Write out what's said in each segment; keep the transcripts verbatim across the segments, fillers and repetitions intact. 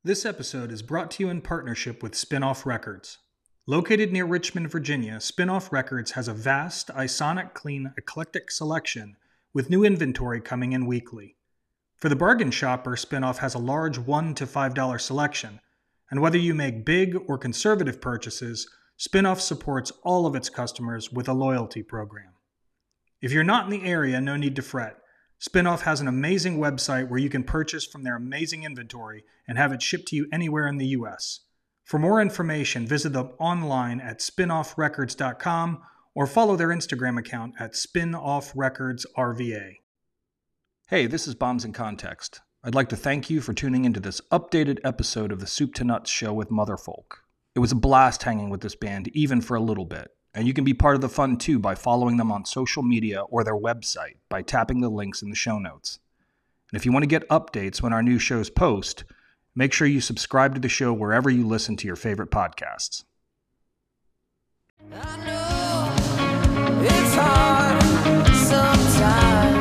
This episode is brought to you in partnership with Spinoff Records. Located near Richmond, Virginia, Spinoff Records has a vast, isonic, clean, eclectic selection with new inventory coming in weekly. For the bargain shopper, Spinoff has a large one to five dollar selection, and whether you make big or conservative purchases, Spinoff supports all of its customers with a loyalty program. If you're not in the area, no need to fret. Spinoff has an amazing website where you can purchase from their amazing inventory and have it shipped to you anywhere in the U S. For more information, visit them online at spinoff records dot com or follow their Instagram account at spinoff records R V A. Hey, this is Bombs in Context. I'd like to thank you for tuning into this updated episode of the Soup to Nuts show with Motherfolk. It was a blast hanging with this band, even for a little bit. And you can be part of the fun too by following them on social media or their website by tapping the links in the show notes. And if you want to get updates when our new shows post, make sure you subscribe to the show wherever you listen to your favorite podcasts. I know it's hard sometimes.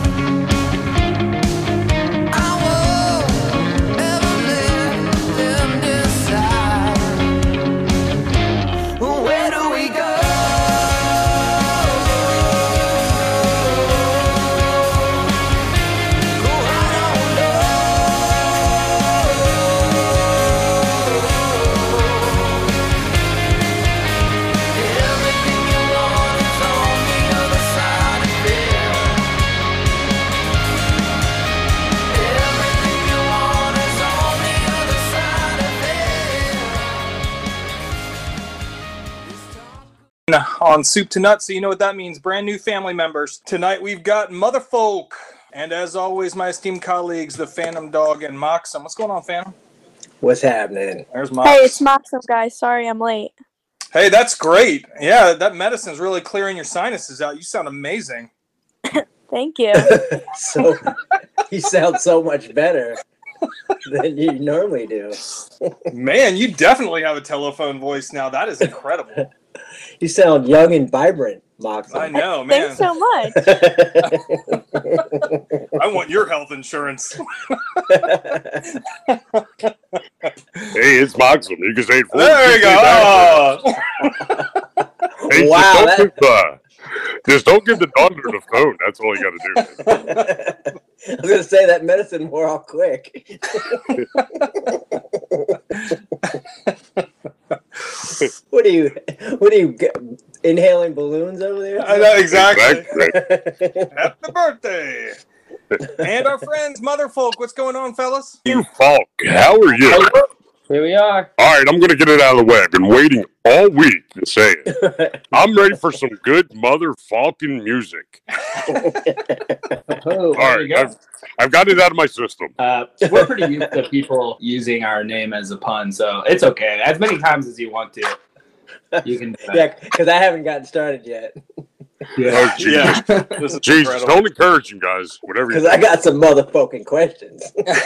On Soup to Nuts, so you know what that means. Brand new family members. Tonight we've got Motherfolk, and as always, my esteemed colleagues, the Phantom Dog and Moxum. What's going on, Phantom? What's happening? There's Mox. Hey, it's Moxum, guys. Sorry I'm late. Hey, that's great. Yeah, that medicine's really clearing your sinuses out. You sound amazing. Thank you. So you sound so much better than you normally do. Man, you definitely have a telephone voice now. That is incredible. You sound young and vibrant, Moxie. I know, man. Thanks so much. I want your health insurance. Hey, it's Moxum. You can say it for There you go. Oh. Hey, Wow, just, don't give, uh, just don't give the daughter the phone. That's all you got to do. I was going to say that medicine wore off quick. What are you? What are you inhaling balloons over there? I know exactly. Exactly. Happy birthday! And our friends, Motherfolk. What's going on, fellas? You Falk, how are you? Here we are. All right, I'm going to get it out of the way. I've been waiting all week to say it. I'm ready for some good motherfucking music. Oh, All right, I've, I've got it out of my system. uh, we're pretty used to people using our name as a pun, so it's okay. As many times as you want to, you can do that. Yeah, because I haven't gotten started yet. Oh, geez. Yeah. This is Jesus, incredible. don't encourage him, guys. Whatever you Because I got some motherfucking questions.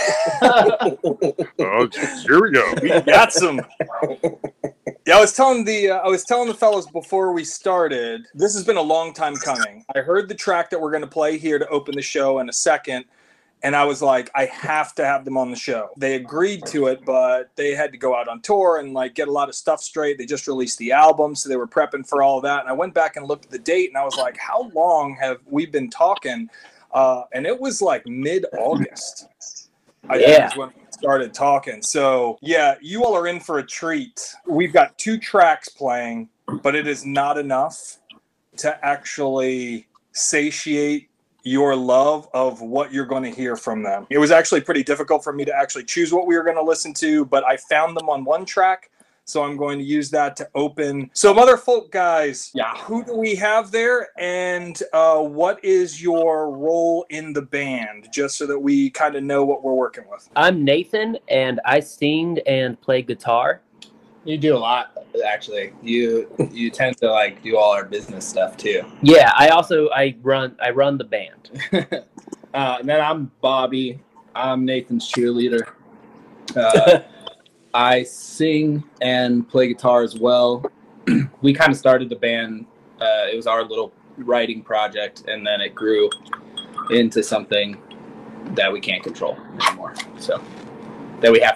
Oh, geez. Here we go. We got some. Yeah, I was telling the uh, I was telling the fellas before we started. This has been a long time coming. I heard the track that we're going to play here to open the show in a second, and I was like, I have to have them on the show. They agreed to it, but they had to go out on tour and like get a lot of stuff straight. They just released the album, so they were prepping for all of that. And I went back and looked at the date, and I was like, how long have we been talking? Uh, and it was like mid-August. I think Yeah. is when we started talking. So yeah, you all are in for a treat. We've got two tracks playing, but it is not enough to actually satiate your love of what you're going to hear from them. It was actually pretty difficult for me to actually choose what we were going to listen to, but I found them on one track, so I'm going to use that to open. So Motherfolk, guys, Yeah. who do we have there, and uh, what is your role in the band, just so that we kind of know what we're working with? I'm Nathan, and I sing and play guitar. You do a lot, actually. You you tend to like do all our business stuff too. Yeah, I also I run I run the band. uh, and then I'm Bobby. I'm Nathan's cheerleader. Uh, I sing and play guitar as well. We kind of started the band. Uh, it was our little writing project, and then it grew into something that we can't control anymore. So that we have to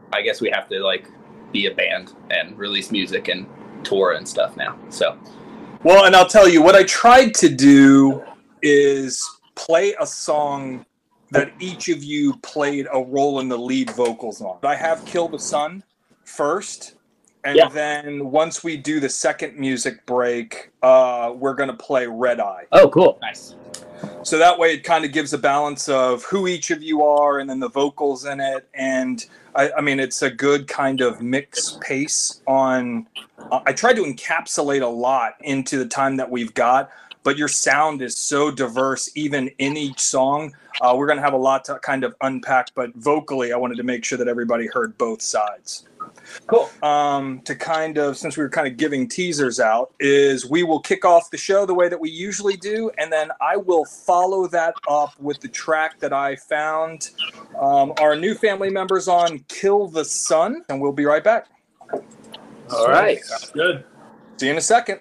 I guess we have to like be a band and release music and tour and stuff now. So, well, and I'll tell you what I tried to do is play a song that each of you played a role in the lead vocals on. I have Kill the Sun first, and yeah. then once we do the second music break, uh, we're going to play Red Eye. Oh, cool. Nice. So that way it kind of gives a balance of who each of you are and then the vocals in it. And I, I mean, it's a good kind of mix pace on, uh, I tried to encapsulate a lot into the time that we've got, but your sound is so diverse, even in each song. Uh, we're going to have a lot to kind of unpack, but vocally, I wanted to make sure that everybody heard both sides. Cool. Um, to kind of, since we were kind of giving teasers out, is we will kick off the show the way that we usually do, and then I will follow that up with the track that I found um, our new family members on, Kill the Sun, and we'll be right back. All right. Sounds good. See you in a second.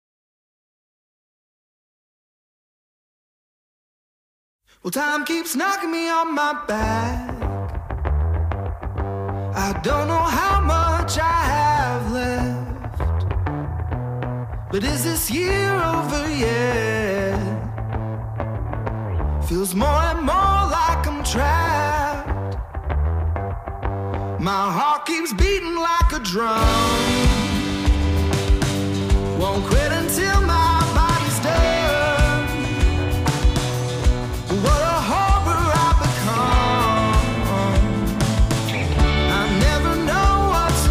Well, time keeps knocking me on my back. I don't know how much I have left, but is this year over yet? Feels more and more like I'm trapped. My heart keeps beating like a drum. Won't quit until my body's done. What a horror I've become. I never know what's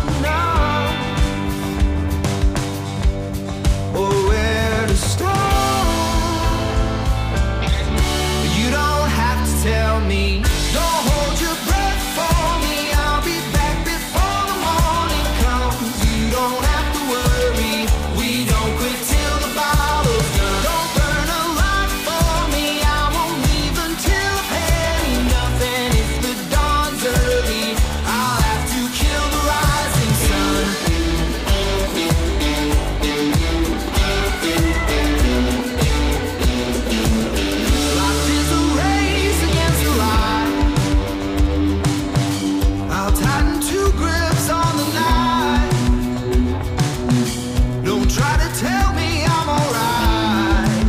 enough or where to start. You don't have to tell me. Don't hold your breath for me. I'll be back before the morning comes. You don't have to worry. We don't quit till the bottle's done. Don't burn a light for me. I won't leave until I've had enough. And if the dawn's early, I'll have to kill the rising sun. Life is a race against the light. I'll tighten two grips on the night. Don't try to tell me I'm alright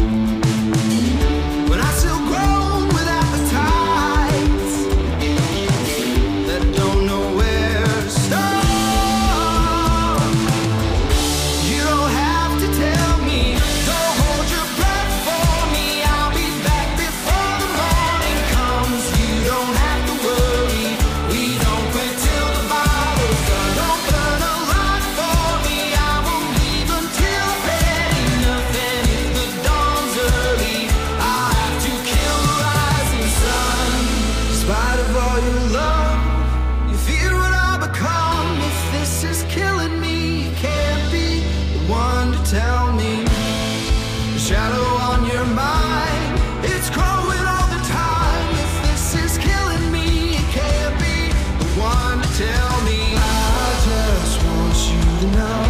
when I still groan with appetites that don't know where to start. You don't have to tell me. Don't hold your breath for me. I'll be back before the morning comes. You don't have to worry. We don't quit till the bottle's done. Don't burn a light for me. I won't leave until I've had enough. And if the dawn's early, I'll have to kill the rising sun. In spite of all your love, you fear what I'll become. If this is killing me, you can't be the one to tell me. The shadow on your mind, it's growing all the time. If this is killing me, you can't be the one to tell me. I just want you to know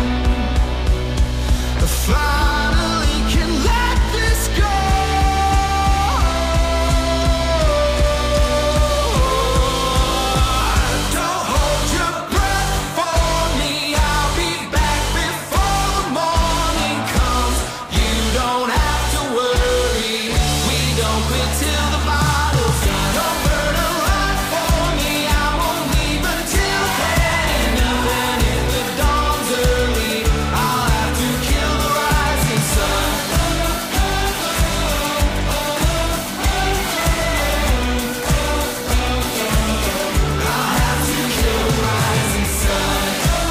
I finally can let this go. Don't hold your breath for me. I'll be back before the morning comes. You don't have to worry. We don't quit till the bottle's done. Don't burn a light for me. I won't leave until I've had enough. And if the dawn's early, I'll have to kill the rising sun. I'll have to kill the rising sun.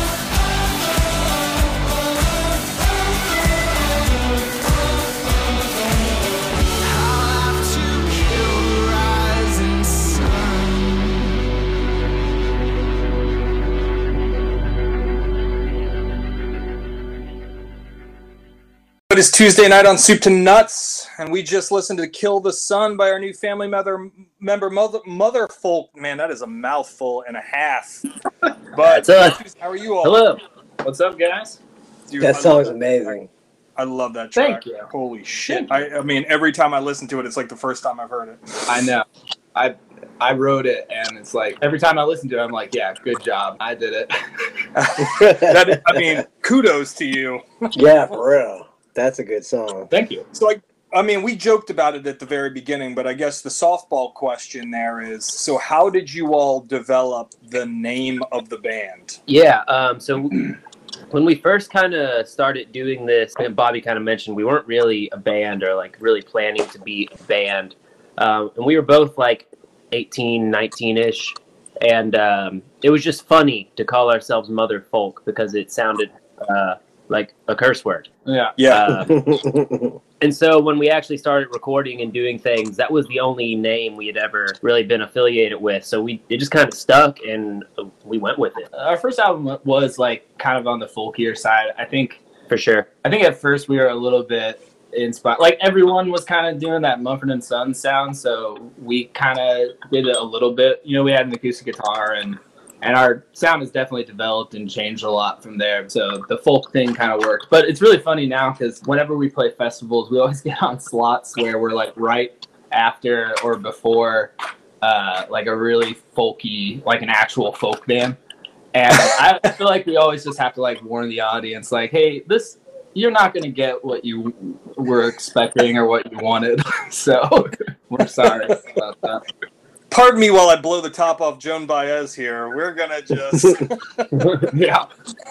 I'll have to kill the rising sun. It is Tuesday night on Soup to Nuts, and we just listened to Kill the Sun by our new family member, member Mother, Mother Folk. Man, that is a mouthful and a half. But That's us. how are you all? Hello. What's up, guys? Dude, That I song's love amazing. I love that track. Thank you. Holy shit. I, I mean, every time I listen to it, it's like the first time I've heard it. I know. I I wrote it, and it's like every time I listen to it, I'm like, yeah, good job, I did it. That, I mean, kudos to you. Yeah, for real. That's a good song. Thank you. So, like, I mean, we joked about it at the very beginning, but I guess the softball question there is, so how did you all develop the name of the band? Yeah. Um, so when we first kind of started doing this, and Bobby kind of mentioned we weren't really a band or like really planning to be a band. Um, and we were both like eighteen, nineteen-ish. And um, it was just funny to call ourselves Mother Folk because it sounded uh, like a curse word. Yeah. Yeah. Um, and so when we actually started recording and doing things, that was the only name we had ever really been affiliated with. So we it just kind of stuck, and we went with it. Our first album was like kind of on the folkier side. I think For sure. I think at first we were a little bit inspired. Like everyone was kind of doing that Mumford and Sons sound, so we kind of did it a little bit. You know, we had an acoustic guitar, and and our sound has definitely developed and changed a lot from there. So the folk thing kind of worked. But it's really funny now because whenever we play festivals, we always get on slots where we're like right after or before uh, like a really folky, like an actual folk band. And I feel like we always just have to like warn the audience, like, hey, this, you're not going to get what you were expecting or what you wanted. So we're sorry about that. Pardon me while I blow the top off Joan Baez here. We're going to just... Yeah.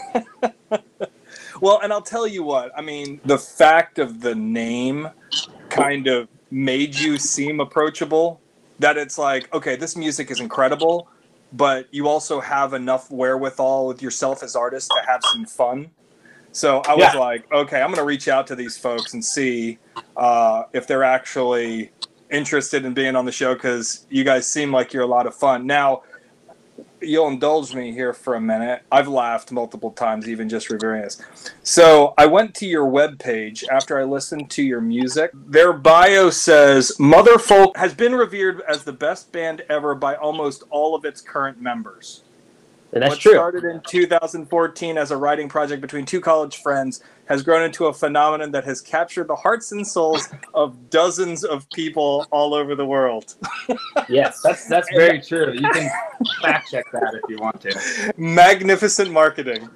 Well, and I'll tell you what, I mean, the fact of the name kind of made you seem approachable, that it's like, okay, this music is incredible, but you also have enough wherewithal with yourself as artists to have some fun. So I was Yeah. like, okay, I'm going to reach out to these folks and see uh, if they're actually interested in being on the show, because you guys seem like you're a lot of fun. Now, you'll indulge me here for a minute. I've laughed multiple times, even just reviewing this. So I went to your webpage after I listened to your music. Their bio says, Mother Folk has been revered as the best band ever by almost all of its current members. And that's What true. started in two thousand fourteen as a writing project between two college friends has grown into a phenomenon that has captured the hearts and souls of dozens of people all over the world. Yes. That's that's very true. You can fact check that if you want to. Magnificent marketing.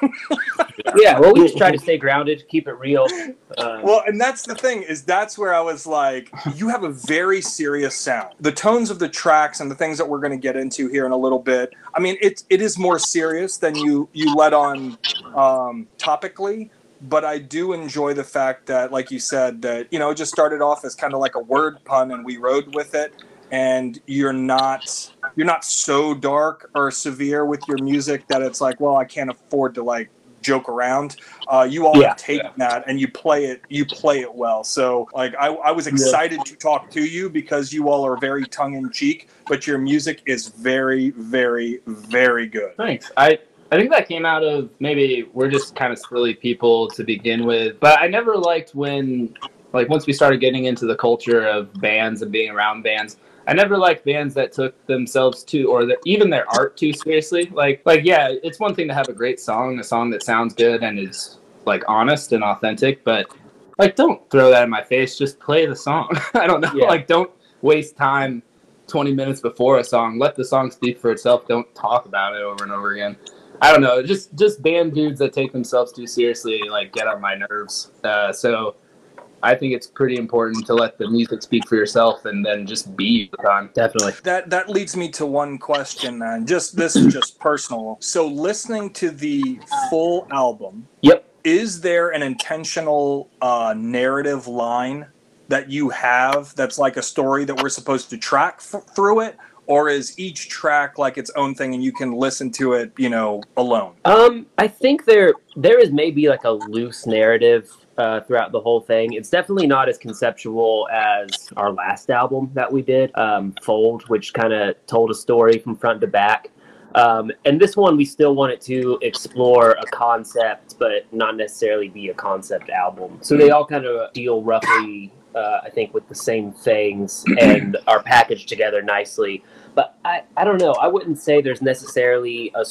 Yeah. Well, we just try to stay grounded, keep it real. Um, Well, and that's the thing, is that's where I was like, you have a very serious sound. The tones of the tracks and the things that we're going to get into here in a little bit, I mean, it, it is more serious than you, you let on um, topically. But I do enjoy the fact that, like you said, that, you know, it just started off as kind of like a word pun and we rode with it. And you're not you're not so dark or severe with your music that it's like, well, I can't afford to like joke around. Uh, you all Yeah. have taken that and you play it you play it well. So like I, I was excited to talk to you because you all are very tongue in cheek, but your music is very, very, very good. Thanks. I I think that came out of maybe we're just kind of silly people to begin with, but I never liked when, like, once we started getting into the culture of bands and being around bands, I never liked bands that took themselves too, or their, even their art too seriously. Like, like yeah, it's one thing to have a great song, a song that sounds good and is like honest and authentic, but like, don't throw that in my face. Just play the song. I don't know. Yeah. Like, don't waste time twenty minutes before a song. Let the song speak for itself. Don't talk about it over and over again. I don't know. Just just band dudes that take themselves too seriously, like, get on my nerves. Uh, so I think it's pretty important to let the music speak for yourself and then just be the time. Definitely. That that leads me to one question, man. Just this is just personal. So listening to the full album, Yep. is there an intentional uh, narrative line that you have that's like a story that we're supposed to track f- through it? Or is each track like its own thing and you can listen to it, you know, alone? Um, I think there there is maybe like a loose narrative uh, throughout the whole thing. It's definitely not as conceptual as our last album that we did, um, Fold, which kind of told a story from front to back. Um, and this one, we still wanted to explore a concept, but not necessarily be a concept album. So they all kind of deal roughly, uh, I think, with the same things and are packaged together nicely. But I, I don't know. I wouldn't say there's necessarily a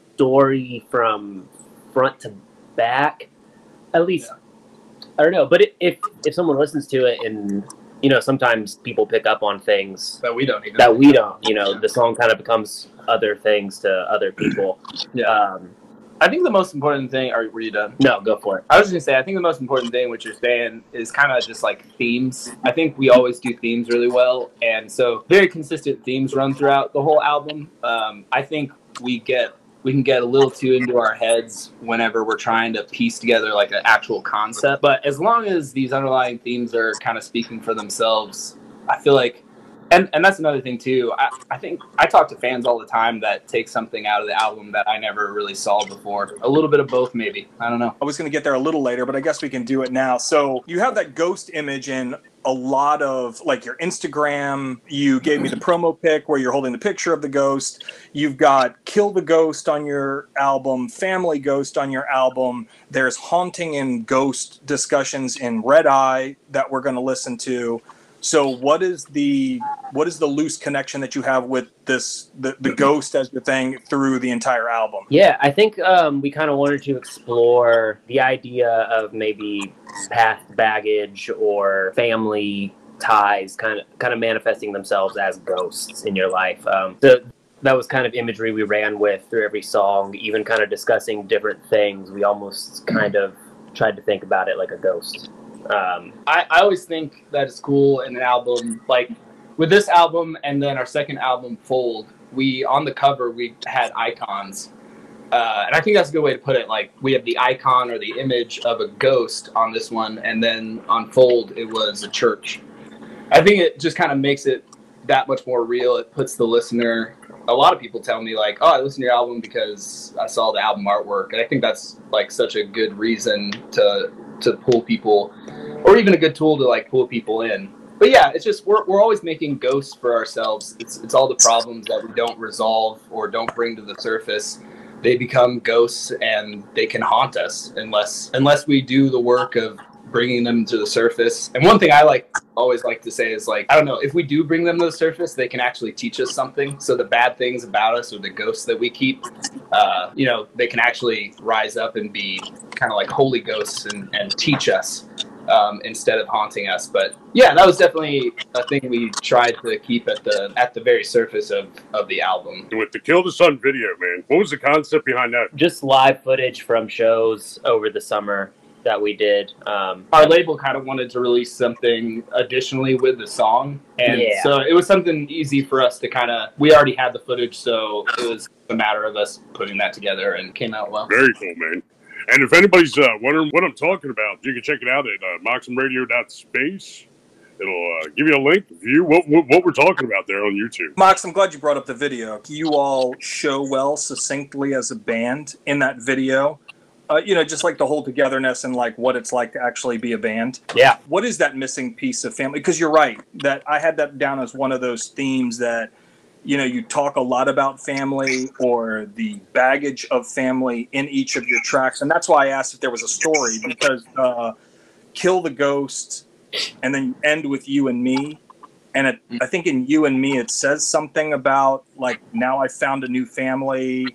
story from front to back. At least, I don't know. But if if someone listens to it and you know, sometimes people pick up on things that we don't even that we don't. You know, Yeah. the song kind of becomes other things to other people. Yeah. Um, I think the most important thing. Are were you done? no, go for it. I was just gonna say, I think the most important thing what you're saying is kind of just like themes. I think we always do themes really well, and so very consistent themes run throughout the whole album. Um, I think we get we can get a little too into our heads whenever we're trying to piece together like an actual concept. But as long as these underlying themes are kind of speaking for themselves, I feel like. And and that's another thing too. I, I think I talk to fans all the time that take something out of the album that I never really saw before. A little bit of both, maybe. I don't know. I was going to get there a little later, but I guess we can do it now. So you have that ghost image in a lot of, like, your Instagram. You gave me the promo pic where you're holding the picture of the ghost. You've got Kill the Ghost on your album, Family Ghost on your album. There's haunting and ghost discussions in Red Eye that we're going to listen to. So what is the what is the loose connection that you have with this the, the ghost as the thing through the entire album? Yeah, I think um, we kind of wanted to explore the idea of maybe past baggage or family ties kind of kind of manifesting themselves as ghosts in your life. Um, so that was kind of imagery we ran with through every song, even kind of discussing different things. We almost kind of tried to think about it like a ghost. Um, I, I always think that it's cool in an album, like with this album and then our second album, Fold, we, on the cover, we had icons. Uh, and I think that's a good way to put it. Like, we have the icon or the image of a ghost on this one, and then on Fold, it was a church. I think it just kind of makes it that much more real. It puts the listener, a lot of people tell me, like, oh, I listened to your album because I saw the album artwork. And I think that's, like, such a good reason to to pull people, or even a good tool to like pull people in. But yeah, it's just we're we're always making ghosts for ourselves. It's it's all the problems that we don't resolve or don't bring to the surface. They become ghosts and they can haunt us unless unless we do the work of bringing them to the surface. And one thing I like always like to say is, like, I don't know, if we do bring them to the surface, they can actually teach us something. So the bad things about us or the ghosts that we keep, uh, you know, they can actually rise up and be kind of like holy ghosts and, and teach us um, instead of haunting us. But yeah, that was definitely a thing we tried to keep at the at the very surface of, of the album. With the Kill the Sun video, man, what was the concept behind that? just live footage from shows over the summer that we did. Um, Our label kind of wanted to release something additionally with the song. And Yeah. so it was something easy for us to kind of, we already had the footage, so it was a matter of us putting that together and it came out well. Very cool, man. And if anybody's uh, wondering what I'm talking about, you can check it out at uh, moxham radio dot space. It'll uh, give you a link to view what, what, what we're talking about there on YouTube. Mox, I'm glad you brought up the video. You all show well succinctly as a band in that video. Uh, you know, just like the whole togetherness and like what it's like to actually be a band. Yeah. What is that missing piece of family? Because you're right, that I had that down as one of those themes that, you know, you talk a lot about family or the baggage of family in each of your tracks. And that's why I asked if there was a story, because uh, Kill the Ghost and then you end with You and Me. And it, I think in You and Me, it says something about, like, now I found a new family,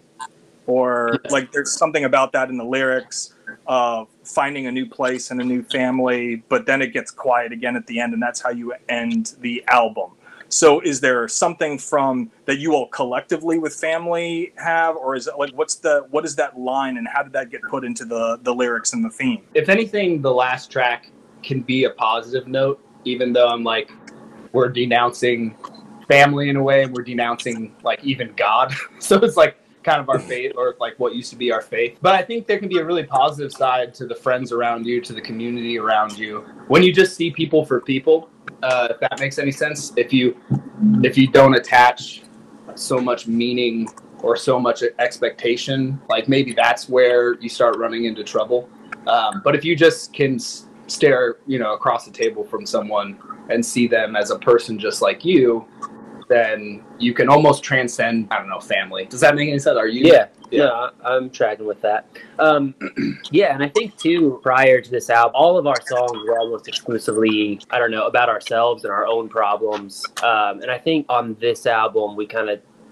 or like there's something about that in the lyrics of finding a new place and a new family, but then it gets quiet again at the end, and that's how you end the album. So is there something from that you all collectively with family have, or is it like, what's the, what is that line and how did that get put into the, the lyrics and the theme? If anything, the last track can be a positive note, even though I'm like, we're denouncing family in a way, and we're denouncing like even God. So it's like kind of our faith, or like what used to be our faith. But I think there can be a really positive side to the friends around you, to the community around you, when you just see people for people. Uh, if that makes any sense. If you if you don't attach so much meaning or so much expectation, like maybe that's where you start running into trouble. Um, but if you just can s- stare, you know, across the table from someone and see them as a person just like you, then you can almost transcend, I don't know, family. Does that make any sense? Are you? Yeah, Yeah. no, I- I'm tracking with that. Um, yeah, and I think too, prior to this album, all of our songs were almost exclusively, I don't know, about ourselves and our own problems. Um, and I think on this album, we kind of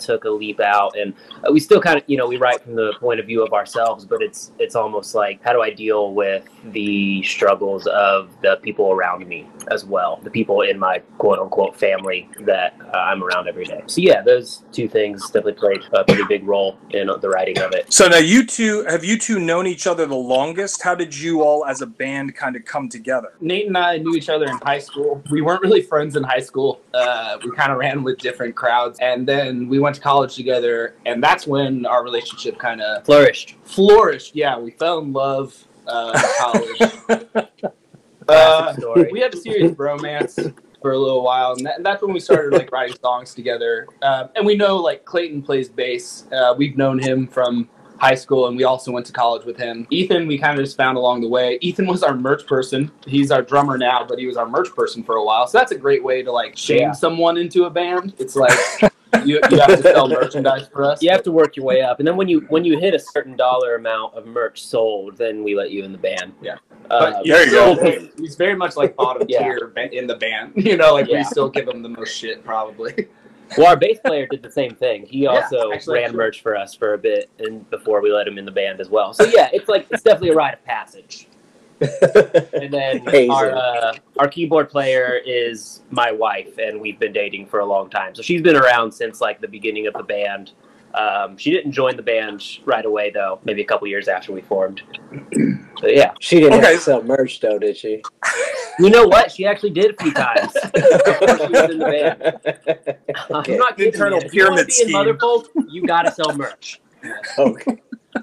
took a leap out, and uh, we still kind of, you know, we write from the point of view of ourselves, but it's it's almost like, how do I deal with the struggles of the people around me as well, the people in my quote unquote family that uh, I'm around every day. So yeah, those two things definitely played a pretty big role in the writing of it. So now you two, have you two known each other the longest? How did you all as a band kind of come together? Nate and I knew each other in high school. We weren't really friends in high school. Uh, we kind of ran with different crowds, and then we went to college together, and that's when our relationship kind of Flourished. flourished. Yeah, we fell in love uh, in college. uh, story. we had a serious bromance for a little while, and, that, and that's when we started like writing songs together. Uh, and we know like Clayton plays bass. Uh, we've known him from high school, and we also went to college with him. Ethan, we kind of just found along the way. Ethan was our merch person. He's our drummer now, but he was our merch person for a while. So that's a great way to like shame Yeah. someone into a band. It's like you, you have to sell merchandise for us. You have to work your way up, and then when you when you hit a certain dollar amount of merch sold, then we let you in the band. Yeah. Um, But there you still, go. he's very much like bottom Yeah. tier ba- in the band. You know, like Yeah. we still give him the most shit probably. Well, our bass player did the same thing. He Yeah, also actually, ran actually. merch for us for a bit, and before we let him in the band as well. So yeah, it's like it's definitely a rite of passage. And then Amazing. our uh, our keyboard player is my wife, and we've been dating for a long time. So she's been around since like the beginning of the band. Um, she didn't join the band right away, though. Maybe a couple years after we formed. But yeah, She didn't Okay. have to sell merch though, did she? you know what? She actually did a few times before she was in the band. I'm not kidding. Internal man. If you wanna pyramid be in scheme. Motherfolk, you gotta sell merch. Okay.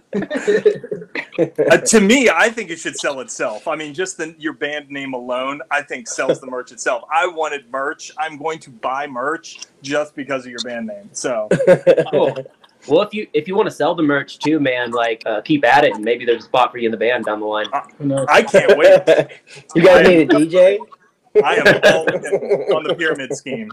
Uh, to me, I think it should sell itself. I mean, just the, your band name alone, I think sells the merch itself. I wanted merch. I'm going to buy merch just because of your band name. So Cool. Well, if you if you want to sell the merch too, man, like uh, keep at it, and maybe there's a spot for you in the band down the line. I can't wait. You guys need a D J? I am all in on the pyramid scheme.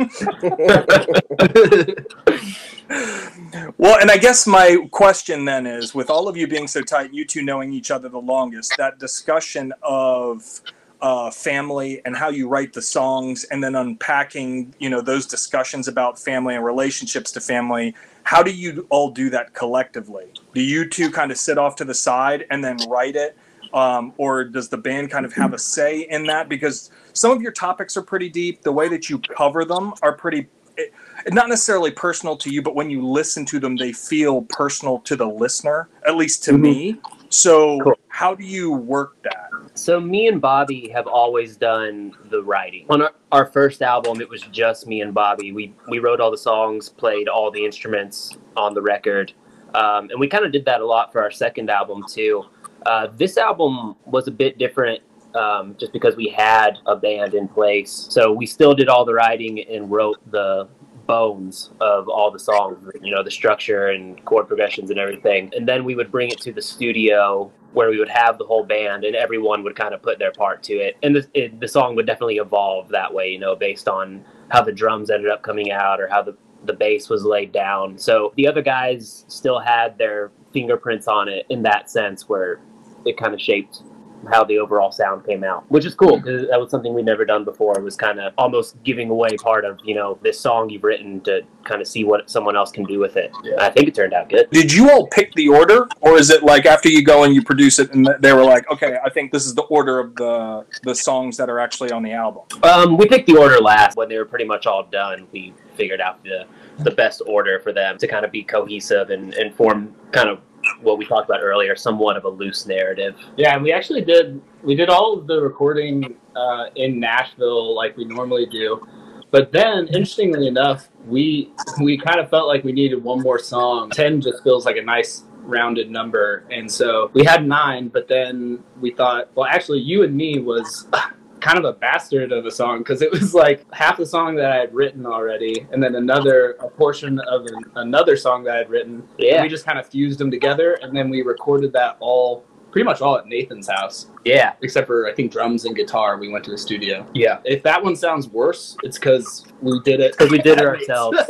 Well, and I guess my question then is, with all of you being so tight, you two knowing each other the longest, that discussion of uh, family and how you write the songs, and then unpacking, you know, those discussions about family and relationships to family. How do you all do that collectively? Do you two kind of sit off to the side and then write it? Um, or does the band kind of have a say in that? Because some of your topics are pretty deep. The way that you cover them are pretty, it, not necessarily personal to you, but when you listen to them, they feel personal to the listener, at least to Mhm. me. So Cool. how do you work that? So me and Bobby have always done the writing. On our, our first album, it was just me and Bobby. We we wrote all the songs, played all the instruments on the record, um, and we kind of did that a lot for our second album too. Uh, this album was a bit different um, just because we had a band in place. So we still did all the writing and wrote the bones of all the songs, you know, the structure and chord progressions and everything. And then we would bring it to the studio where we would have the whole band and everyone would kind of put their part to it. And the, it, the song would definitely evolve that way, you know, based on how the drums ended up coming out or how the, the bass was laid down. So the other guys still had their fingerprints on it in that sense, where it kind of shaped how the overall sound came out, which is cool because that was something we'd never done before. It was kind of almost giving away part of, you know, this song you've written to kind of see what someone else can do with it. Yeah. I think it turned out good. Did you all pick the order, or is it like after you go and you produce it and they were like, okay, I think this is the order of the the songs that are actually on the album? Um, we picked the order last. When they were pretty much all done, we figured out the the best order for them to kind of be cohesive and, and form kind of what we talked about earlier, somewhat of a loose narrative. Yeah, and we actually did we did all of the recording uh, in Nashville like we normally do. But then, interestingly enough, we we kind of felt like we needed one more song. Ten just feels like a nice rounded number, and so we had nine. But then we thought, well, actually, You and Me was kind of a bastard of a song because it was like half the song that I had written already, and then another a portion of an, another song that I had written. Yeah. And we just kind of fused them together, and then we recorded that all pretty much all at Nathan's house, Yeah. except for I think drums and guitar. We went to the studio. Yeah. If that one sounds worse, it's because we did it. Because we did it ourselves.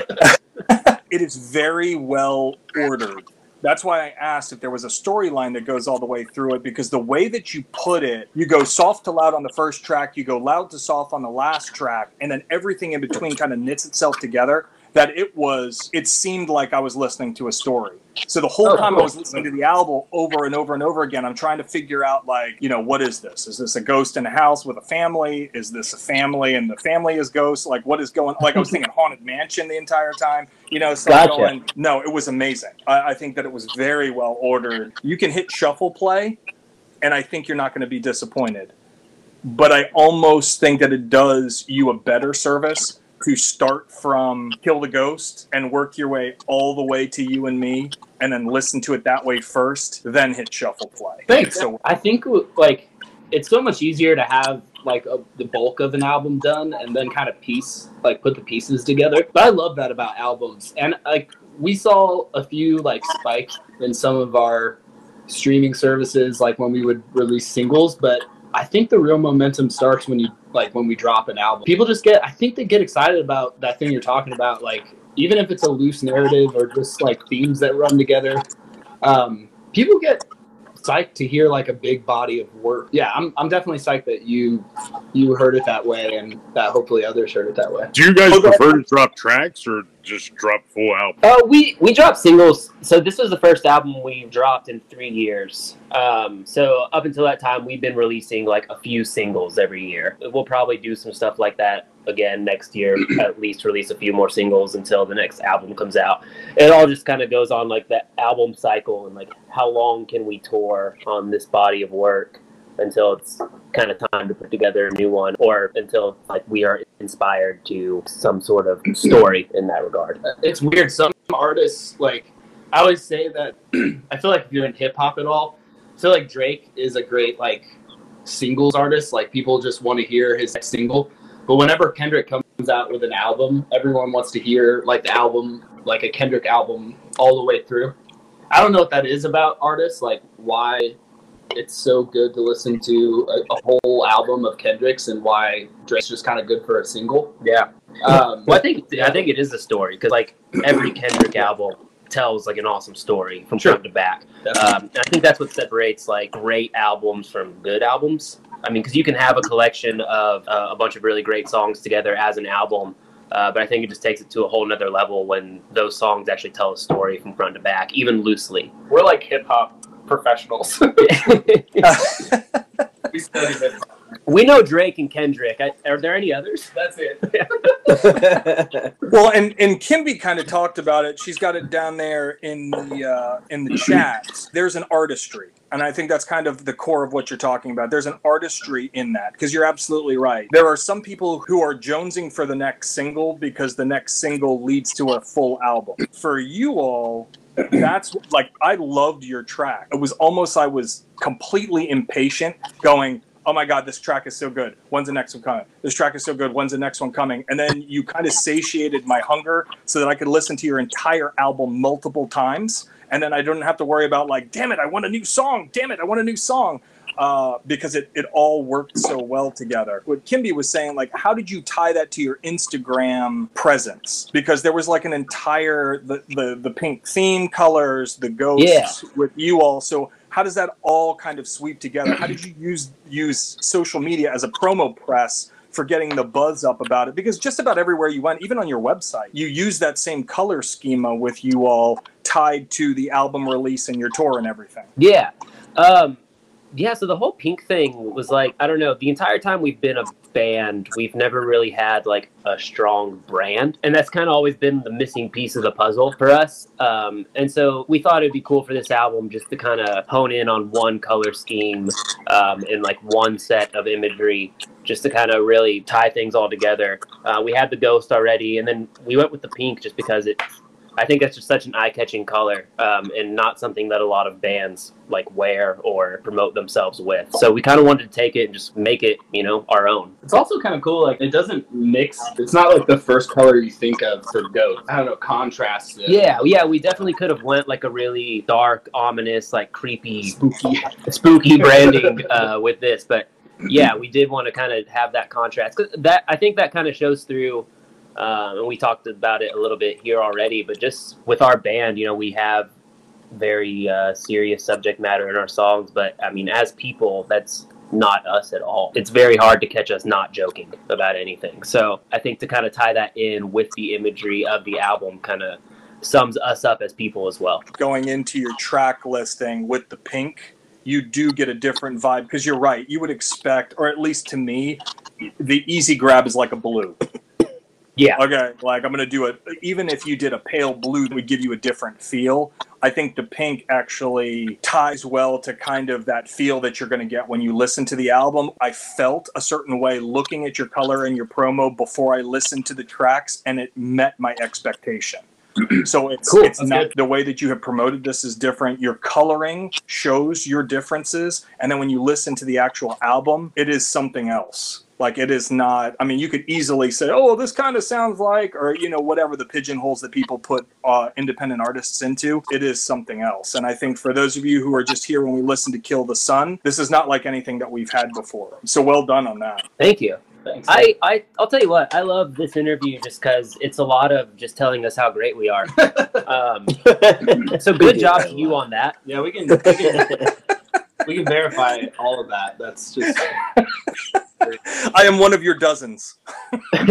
Yeah. It is very well ordered. That's why I asked if there was a storyline that goes all the way through it, because the way that you put it, you go soft to loud on the first track, you go loud to soft on the last track, and then everything in between kind of knits itself together. that it was, it seemed like I was listening to a story. So the whole Oh, time cool. I was listening to the album over and over and over again, I'm trying to figure out, like, you know, what is this? Is this a ghost in a house with a family? Is this a family and the family is ghosts? Like, what is going, like, I was thinking Haunted Mansion the entire time, you know, so I'm Gotcha. going, no, it was amazing. I, I think that it was very well ordered. You can hit shuffle play, and I think you're not going to be disappointed. But I almost think that it does you a better service to start from Kill the Ghost and work your way all the way to You and Me, and then listen to it that way first, then hit shuffle play. Thanks. So I think like it's so much easier to have like a, the bulk of an album done and then kind of piece like put the pieces together. But I love that about albums, and like we saw a few like spikes in some of our streaming services, like when we would release singles, but I think the real momentum starts when you like when we drop an album. People just get, I think they get excited about that thing you're talking about, like even if it's a loose narrative or just like themes that run together. Um, people get psyched to hear like a big body of work. Yeah, I'm I'm definitely psyched that you you heard it that way, and that hopefully others heard it that way. Do you guys prefer to drop tracks or just drop full album? Uh, we we dropped singles. So this was the first album we've dropped in three years. Um, so up until that time, we've been releasing like a few singles every year. We'll probably do some stuff like that again next year. At least release a few more singles until the next album comes out. It all just kind of goes on like the album cycle, and like how long can we tour on this body of work until it's kind of time to put together a new one, or until like we are inspired to some sort of story in that regard. It's weird. Some artists, like, I always say that I feel like if you're in hip hop at all, I feel like Drake is a great like singles artist. Like people just want to hear his next single. But whenever Kendrick comes out with an album, everyone wants to hear like the album, like a Kendrick album all the way through. I don't know what that is about artists, like why it's so good to listen to a, a whole album of Kendrick's and why Drake's just kind of good for a single. Yeah. Um, Well, I think I think it is a story, because like every Kendrick album tells like an awesome story from Sure. front to back. Um, and I think that's what separates like great albums from good albums. I mean, because you can have a collection of uh, a bunch of really great songs together as an album, uh, but I think it just takes it to a whole nother level when those songs actually tell a story from front to back, even loosely. we're like hip hop professionals. We study hip hop. We know Drake and Kendrick. I, are there any others? That's it. Well, and and Kimby kind of talked about it. She's got it down there in the uh, in the chat. There's an artistry, and I think that's kind of the core of what you're talking about. There's an artistry in that, because you're absolutely right. There are some people who are jonesing for the next single because the next single leads to a full album. For you all, that's like, I loved your track. It was almost, I was completely impatient going, oh my God, this track is so good. When's the next one coming? This track is so good. When's the next one coming? And then you kind of satiated my hunger so that I could listen to your entire album multiple times. And then I don't have to worry about like, damn it, I want a new song. Damn it, I want a new song. Uh, because it, it all worked so well together. What Kimby was saying, like, how did you tie that to your Instagram presence? Because there was like an entire, the, the, the pink theme colors, the ghosts Yeah. with you all. So how does that all kind of sweep together? How did you use use social media as a promo press for getting the buzz up about it? Because just about everywhere you went, even on your website, you use that same color schema with you all tied to the album release and your tour and everything. Yeah. Um, yeah, so the whole pink thing was like, I don't know, the entire time we've been a band, we've never really had like a strong brand. And that's kind of always been the missing piece of the puzzle for us. Um, and so we thought it'd be cool for this album just to kind of hone in on one color scheme um, and like one set of imagery, just to kind of really tie things all together. Uh, we had the ghost already, and then we went with the pink just because it, I think that's just such an eye-catching color, um, and not something that a lot of bands like wear or promote themselves with. So we kind of wanted to take it and just make it, you know, our own. It's also kind of cool. Like it doesn't mix. It's not like the first color you think of for ghost. I don't know. Contrasts it. Yeah, yeah, we definitely could have went like a really dark, ominous, like creepy, Spooky. spooky branding uh, with this, but yeah, we did want to kind of have that contrast. 'Cause that I think that kind of shows through. Um, and we talked about it a little bit here already, but just with our band, you know, we have very uh, serious subject matter in our songs. But I mean, as people, that's not us at all. It's very hard to catch us not joking about anything. So I think to kind of tie that in with the imagery of the album kind of sums us up as people as well. Going into your track listing with the pink, you do get a different vibe, because you're right. You would expect, or at least to me, the easy grab is like a blue. Yeah. Okay, like I'm going to do it. Even if you did a pale blue, that would give you a different feel. I think the pink actually ties well to kind of that feel that you're going to get when you listen to the album. I felt a certain way looking at your color and your promo before I listened to the tracks, and it met my expectation. So it's Cool. it's That's not good. the way that you have promoted this is different. Your coloring shows your differences, and then when you listen to the actual album, it is something else. Like, it is not, I mean, you could easily say, oh, this kind of sounds like, or, you know, whatever the pigeonholes that people put uh, independent artists into, it is something else. And I think for those of you who are just here when we listen to Kill the Sun, this is not like anything that we've had before. So well done on that. Thank you. Thanks. I, I, I'll tell you what, I love this interview just because it's a lot of just telling us how great we are. Um, so good job to you on that. Yeah, we can, we can we can verify all of that. That's just. I am one of your dozens. And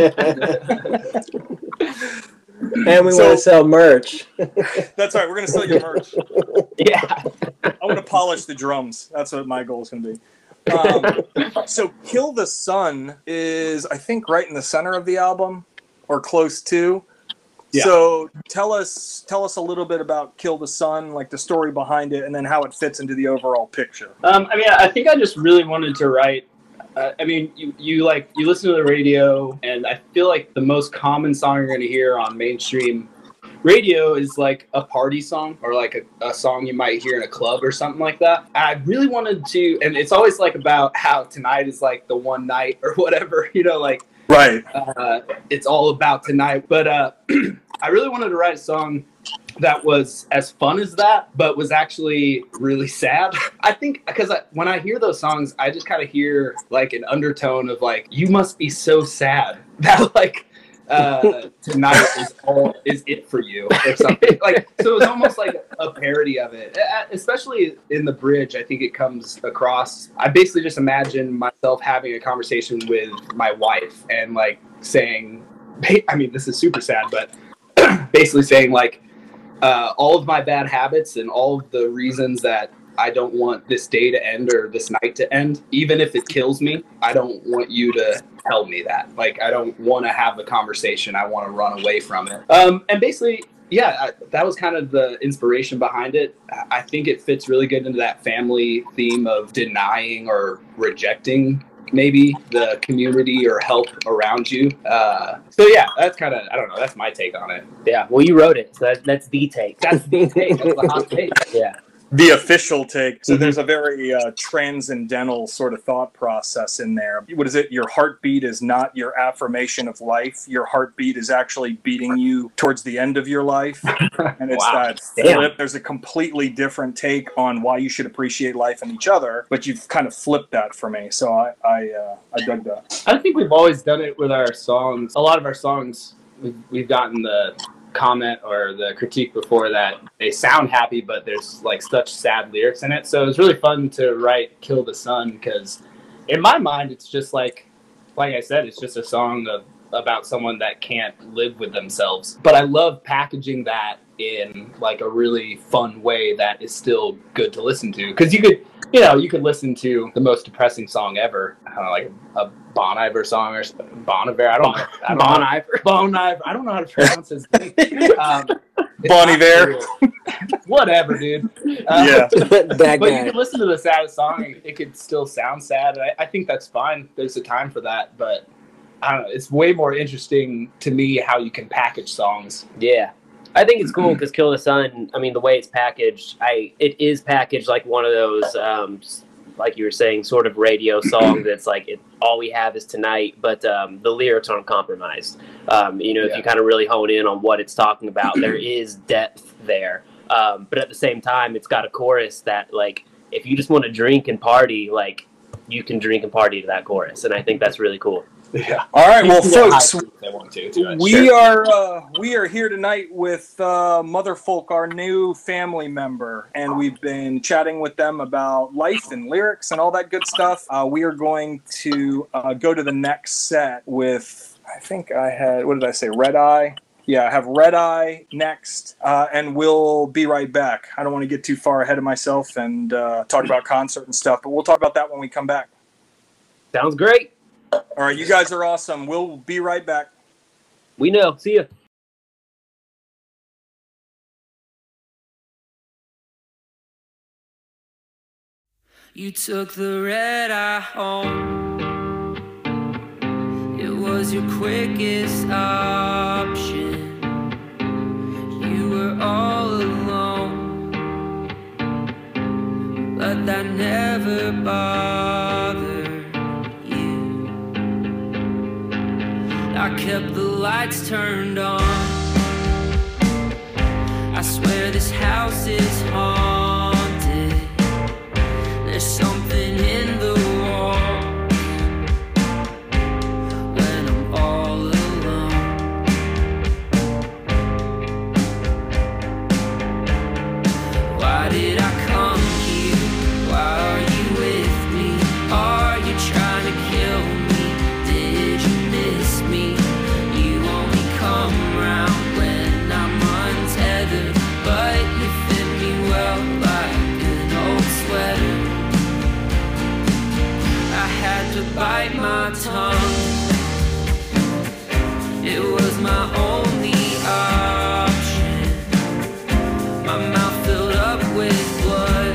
we So- want to sell merch. That's right. We're going to sell your merch. Yeah. I want to polish the drums. That's what my goal is going to be. Um, so Kill the Sun is, I think, right in the center of the album, or close to. Yeah. So tell us tell us a little bit about Kill the Sun, like the story behind it, and then how it fits into the overall picture. Um, I mean, I think I just really wanted to write. Uh, I mean, you, you like you listen to the radio, and I feel like the most common song you're going to hear on mainstream radio is like a party song, or like a, a song you might hear in a club or something like that. I really wanted to, and it's always like about how tonight is like the one night or whatever, you know, like Right. uh, it's all about tonight. But uh, I really wanted to write a song that was as fun as that, but was actually really sad. I think because I, when I hear those songs, I just kind of hear like an undertone of like, you must be so sad that like uh, tonight is all is it for you or something. Like, so it was almost like a parody of it, Uh, especially in the bridge. I think it comes across. I basically just imagine myself having a conversation with my wife and like saying, I mean, this is super sad, but basically saying like, uh, all of my bad habits and all of the reasons that I don't want this day to end or this night to end, even if it kills me, I don't want you to tell me that. Like, I don't want to have the conversation. I want to run away from it. Um, and basically, yeah, I, that was kind of the inspiration behind it. I- I think it fits really good into that family theme of denying or rejecting maybe the community or help around you. Uh, so yeah, that's kind of, I don't know, that's my take on it. Yeah. Well, you wrote it, so that, that's the take. That's the take. That's the hot take. Yeah. The official take. So Mhm. there's a very uh, transcendental sort of thought process in there. What is it? Your heartbeat is not your affirmation of life. Your heartbeat is actually beating you towards the end of your life. And it's Wow. that Damn. flip. There's a completely different take on why you should appreciate life and each other, but you've kind of flipped that for me. So I I, uh, I dug that. I think we've always done it with our songs. A lot of our songs, we've, we've gotten the comment or the critique before that they sound happy, but there's like such sad lyrics in it. So it was really fun to write Kill the Sun, because in my mind, it's just like, like I said, it's just a song of about someone that can't live with themselves. But I love packaging that in like a really fun way that is still good to listen to. Because you could, you know, you could listen to the most depressing song ever, I don't know, like a Bon Iver song or Bon Iver. I don't know. I don't Bon know. Iver. Bon Iver. I don't know how to pronounce his name. Um, it's Bon not Iver. cool. Whatever, dude. Uh, Yeah. That But you guy. could listen to the saddest song and it could still sound sad. And I, I think that's fine. There's a time for that. But I don't know. It's way more interesting to me how you can package songs. Yeah. I think it's cool because Kill the Sun, I mean, the way it's packaged, I it is packaged like one of those, um, s- like you were saying, sort of radio song that's like, it, all we have is tonight, but um, the lyrics aren't compromised. Um, you know, if Yeah. you kind of really hone in on what it's talking about, there is depth there. Um, but at the same time, it's got a chorus that, like, if you just want to drink and party, like, you can drink and party to that chorus. And I think that's really cool. Yeah. All right, well, People get folks, high if they want to, too. we are uh, we are here tonight with uh, Mother Folk, our new family member, and we've been chatting with them about life and lyrics and all that good stuff. Uh, we are going to uh, go to the next set with, I think I had, what did I say, Red Eye? Yeah, I have Red Eye next, uh, and we'll be right back. I don't want to get too far ahead of myself and uh, talk about concert and stuff, but we'll talk about that when we come back. Sounds great. All right, you guys are awesome. We'll be right back. We know. See ya. You took the red eye home. It was your quickest option. You were all alone, but that never bothered you. I kept the lights turned on. I swear this house is haunted. There's something in the wall when I'm all alone. Why did I come here? Why are you with me? Are you trying to kill me? Did you miss me? You only come round when I'm untethered, but you fit me well like an old sweater. I had to bite my tongue. It was my only option. My mouth filled up with blood,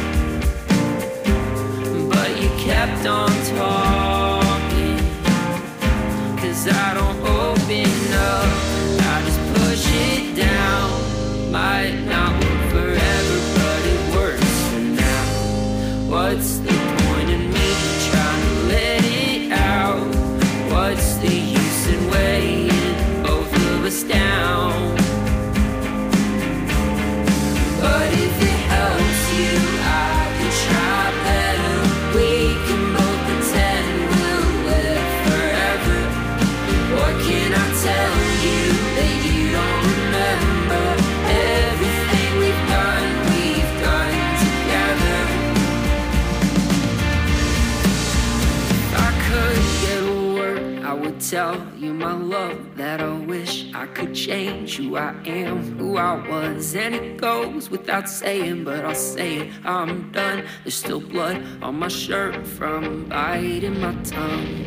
but you kept on talking. Cause I don't open up, I just push it down. Might not work forever, but it works for now. What's the point in me trying to let it out? What's the use in weighing both of us down? But if it helps you, I could try better. We can both pretend we'll live forever. Or can I tell you that you don't remember everything we've done, we've done together? If I could get a word, I would tell you my love, that I wish I could change who I am, who I was. And it goes without saying, but I'll say it, I'm done. There's still blood on my shirt from biting my tongue.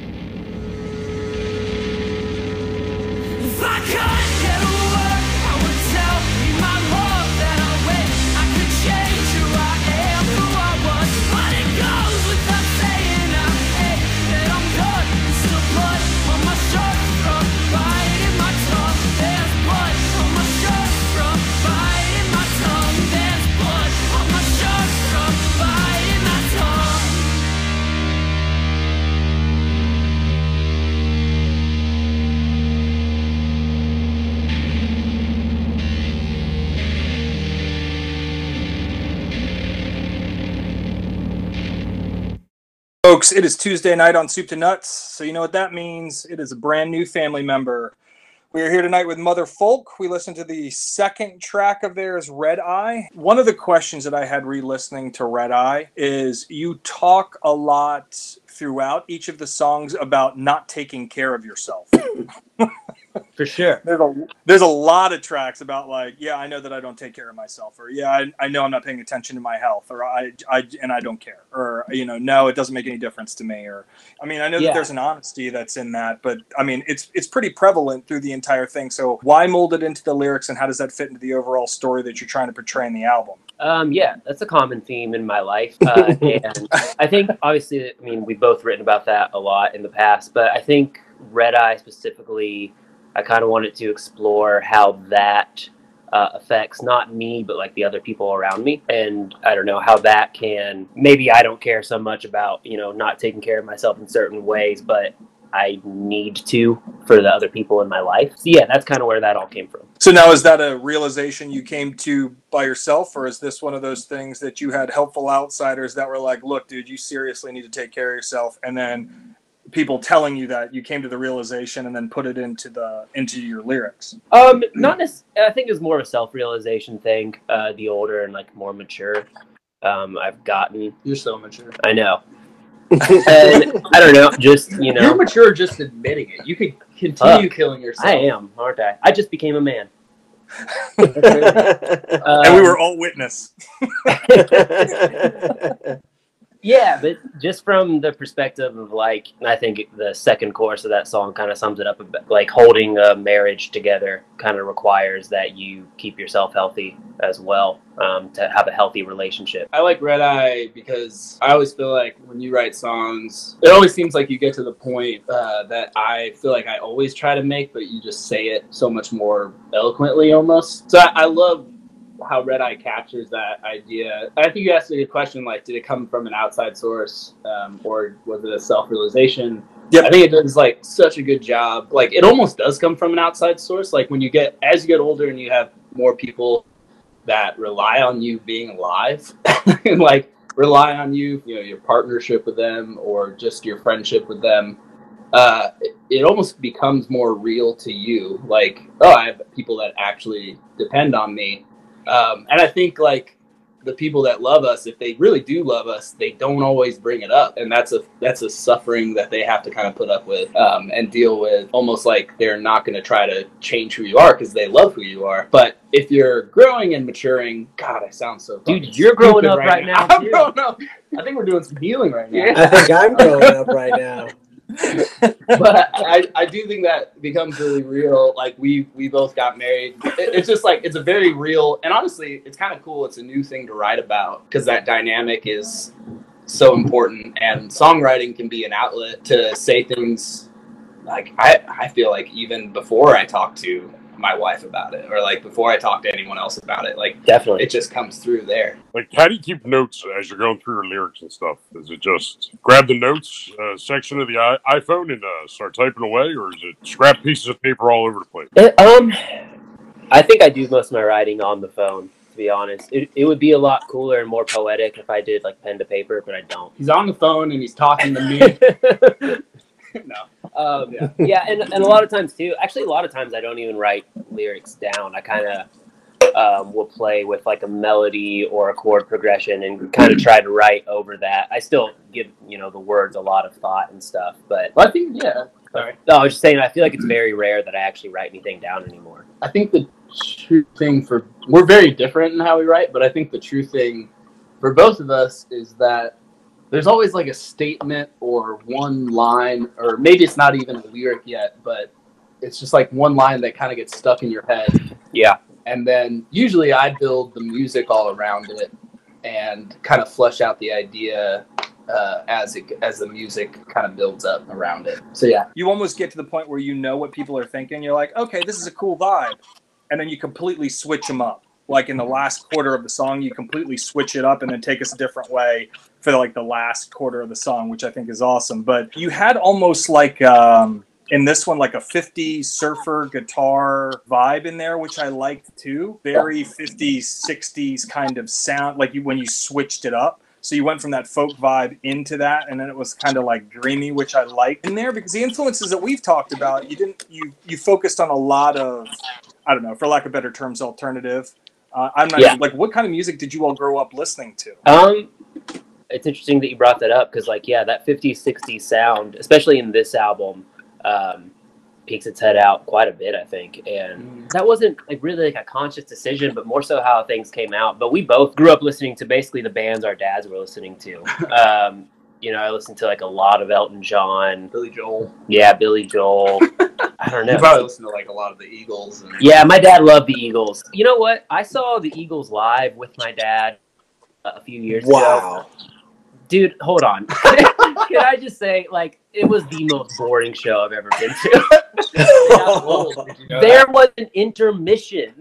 If I could get a word, I would tell you my love, that I wish I could change who I am, who I was. But it goes without saying, I hate that I'm done. There's still blood on my shirt from biting my tongue. There's blood on my shirt from biting my tongue. There's blood on my shirt from biting my tongue. Folks, it is Tuesday night on Soup to Nuts, so you know what that means. It is a brand new family member. We are here tonight with Mother Folk. We listened to the second track of theirs, Red Eye. One of the questions that I had re-listening to Red Eye is you talk a lot throughout each of the songs about not taking care of yourself. For sure. There's a, there's a lot of tracks about like, yeah, I know that I don't take care of myself, or yeah, I, I know I'm not paying attention to my health, or I, I and I don't care, or you know, no, it doesn't make any difference to me, or I mean, I know Yeah. that there's an honesty that's in that, but I mean, it's it's pretty prevalent through the entire thing. So why mold it into the lyrics, and how does that fit into the overall story that you're trying to portray in the album? Um, yeah, that's a common theme in my life. Uh, and I think, obviously, I mean, we've both written about that a lot in the past, but I think Red Eye specifically, I kind of wanted to explore how that uh, affects not me, but like the other people around me. And I don't know how that can, maybe I don't care so much about, you know, not taking care of myself in certain ways, but I need to for the other people in my life. So yeah, that's kind of where that all came from. So now, is that a realization you came to by yourself, or is this one of those things that you had helpful outsiders that were like, look, dude, you seriously need to take care of yourself, and then people telling you that you came to the realization and then put it into the into your lyrics? Um, not necessarily. I think it's more of a self-realization thing. Uh, the older and like more mature um, I've gotten. You're so mature. I know. And I don't know, just, you know. You're mature just admitting it. You could continue Uh, killing yourself. I am, aren't I? I just became a man. And we Um, were all witness. Yeah, but just from the perspective of like, I think the second chorus of that song kind of sums it up a bit. Like holding a marriage together kind of requires that you keep yourself healthy as well, um, to have a healthy relationship. I like Red Eye because I always feel like when you write songs, it always seems like you get to the point uh, that I feel like I always try to make, but you just say it so much more eloquently almost. So I, I love how Red Eye captures that idea. I think you asked a good question, like, did it come from an outside source, um, or was it a self-realization? Yep. I think it does like such a good job. Like, it almost does come from an outside source. Like when you get, as you get older and you have more people that rely on you being alive and like rely on you, you know, your partnership with them or just your friendship with them, uh, it, it almost becomes more real to you. Like, oh, I have people that actually depend on me. Um, and I think like the people that love us, if they really do love us, they don't always bring it up. And that's a, that's a suffering that they have to kind of put up with, um, and deal with, almost like they're not going to try to change who you are because they love who you are. But if you're growing and maturing, God, I sound so Dude, fucking you're growing stupid up right now, I'm too. growing up. I think we're doing some healing right now. I think I'm growing up right now. But I, I do think that becomes really real. Like we we both got married. It, it's just like, it's a very real, and honestly, it's kind of cool. It's a new thing to write about because that dynamic is so important, and songwriting can be an outlet to say things like I, I feel like even before I talk to my wife about it, or like before I talk to anyone else about it, like Definitely. it just comes through there. Like, how do you keep notes as you're going through your lyrics and stuff? Is it just grab the notes uh, section of the I- iPhone and uh, start typing away, or is it scrap pieces of paper all over the place? Uh, um, I think I do most of my writing on the phone, to be honest. It, it would be a lot cooler and more poetic if I did like pen to paper, but I don't. He's on the phone and he's talking to me. No. Um, yeah, yeah and, and a lot of times too, actually a lot of times I don't even write lyrics down. I kind of um, will play with like a melody or a chord progression and kind of try to write over that. I still give, you know, the words a lot of thought and stuff, but Well, I think, yeah. Sorry. no, I was just saying, I feel like it's very rare that I actually write anything down anymore. I think the true thing for, we're very different in how we write, but I think the true thing for both of us is that there's always like a statement or one line, or maybe it's not even a lyric yet, but it's just like one line that kind of gets stuck in your head. Yeah. And then usually I build the music all around it and kind of flesh out the idea uh, as it as the music kind of builds up around it. So yeah. You almost get to the point where you know what people are thinking. You're like, okay, this is a cool vibe. And then you completely switch them up. Like in the last quarter of the song, you completely switch it up and then take us a different way for like the last quarter of the song, which I think is awesome. But you had almost like um, in this one, like a fifties surfer guitar vibe in there, which I liked too. Very fifties, sixties kind of sound, like you when you switched it up. So you went from that folk vibe into that, and then it was kind of like dreamy, which I liked in there because the influences that we've talked about, you didn't you you focused on a lot of, I don't know, for lack of better terms, alternative. Uh, I'm not Yeah. even, like, what kind of music did you all grow up listening to? Um, it's interesting that you brought that up because, like, yeah, that fifties, sixties sound, especially in this album, um, peeks its head out quite a bit, I think. And that wasn't like really like a conscious decision, but more so how things came out. But we both grew up listening to basically the bands our dads were listening to. Um, you know, I listened to like a lot of Elton John, Billy Joel. yeah, Billy Joel. I don't know. You probably listen to like a lot of the Eagles. And Yeah, my dad loved the Eagles. You know what? I saw the Eagles live with my dad uh, a few years ago. Wow. Dude, hold on. Can I just say, like, it was the most boring show I've ever been to. How old did you know There was an intermission.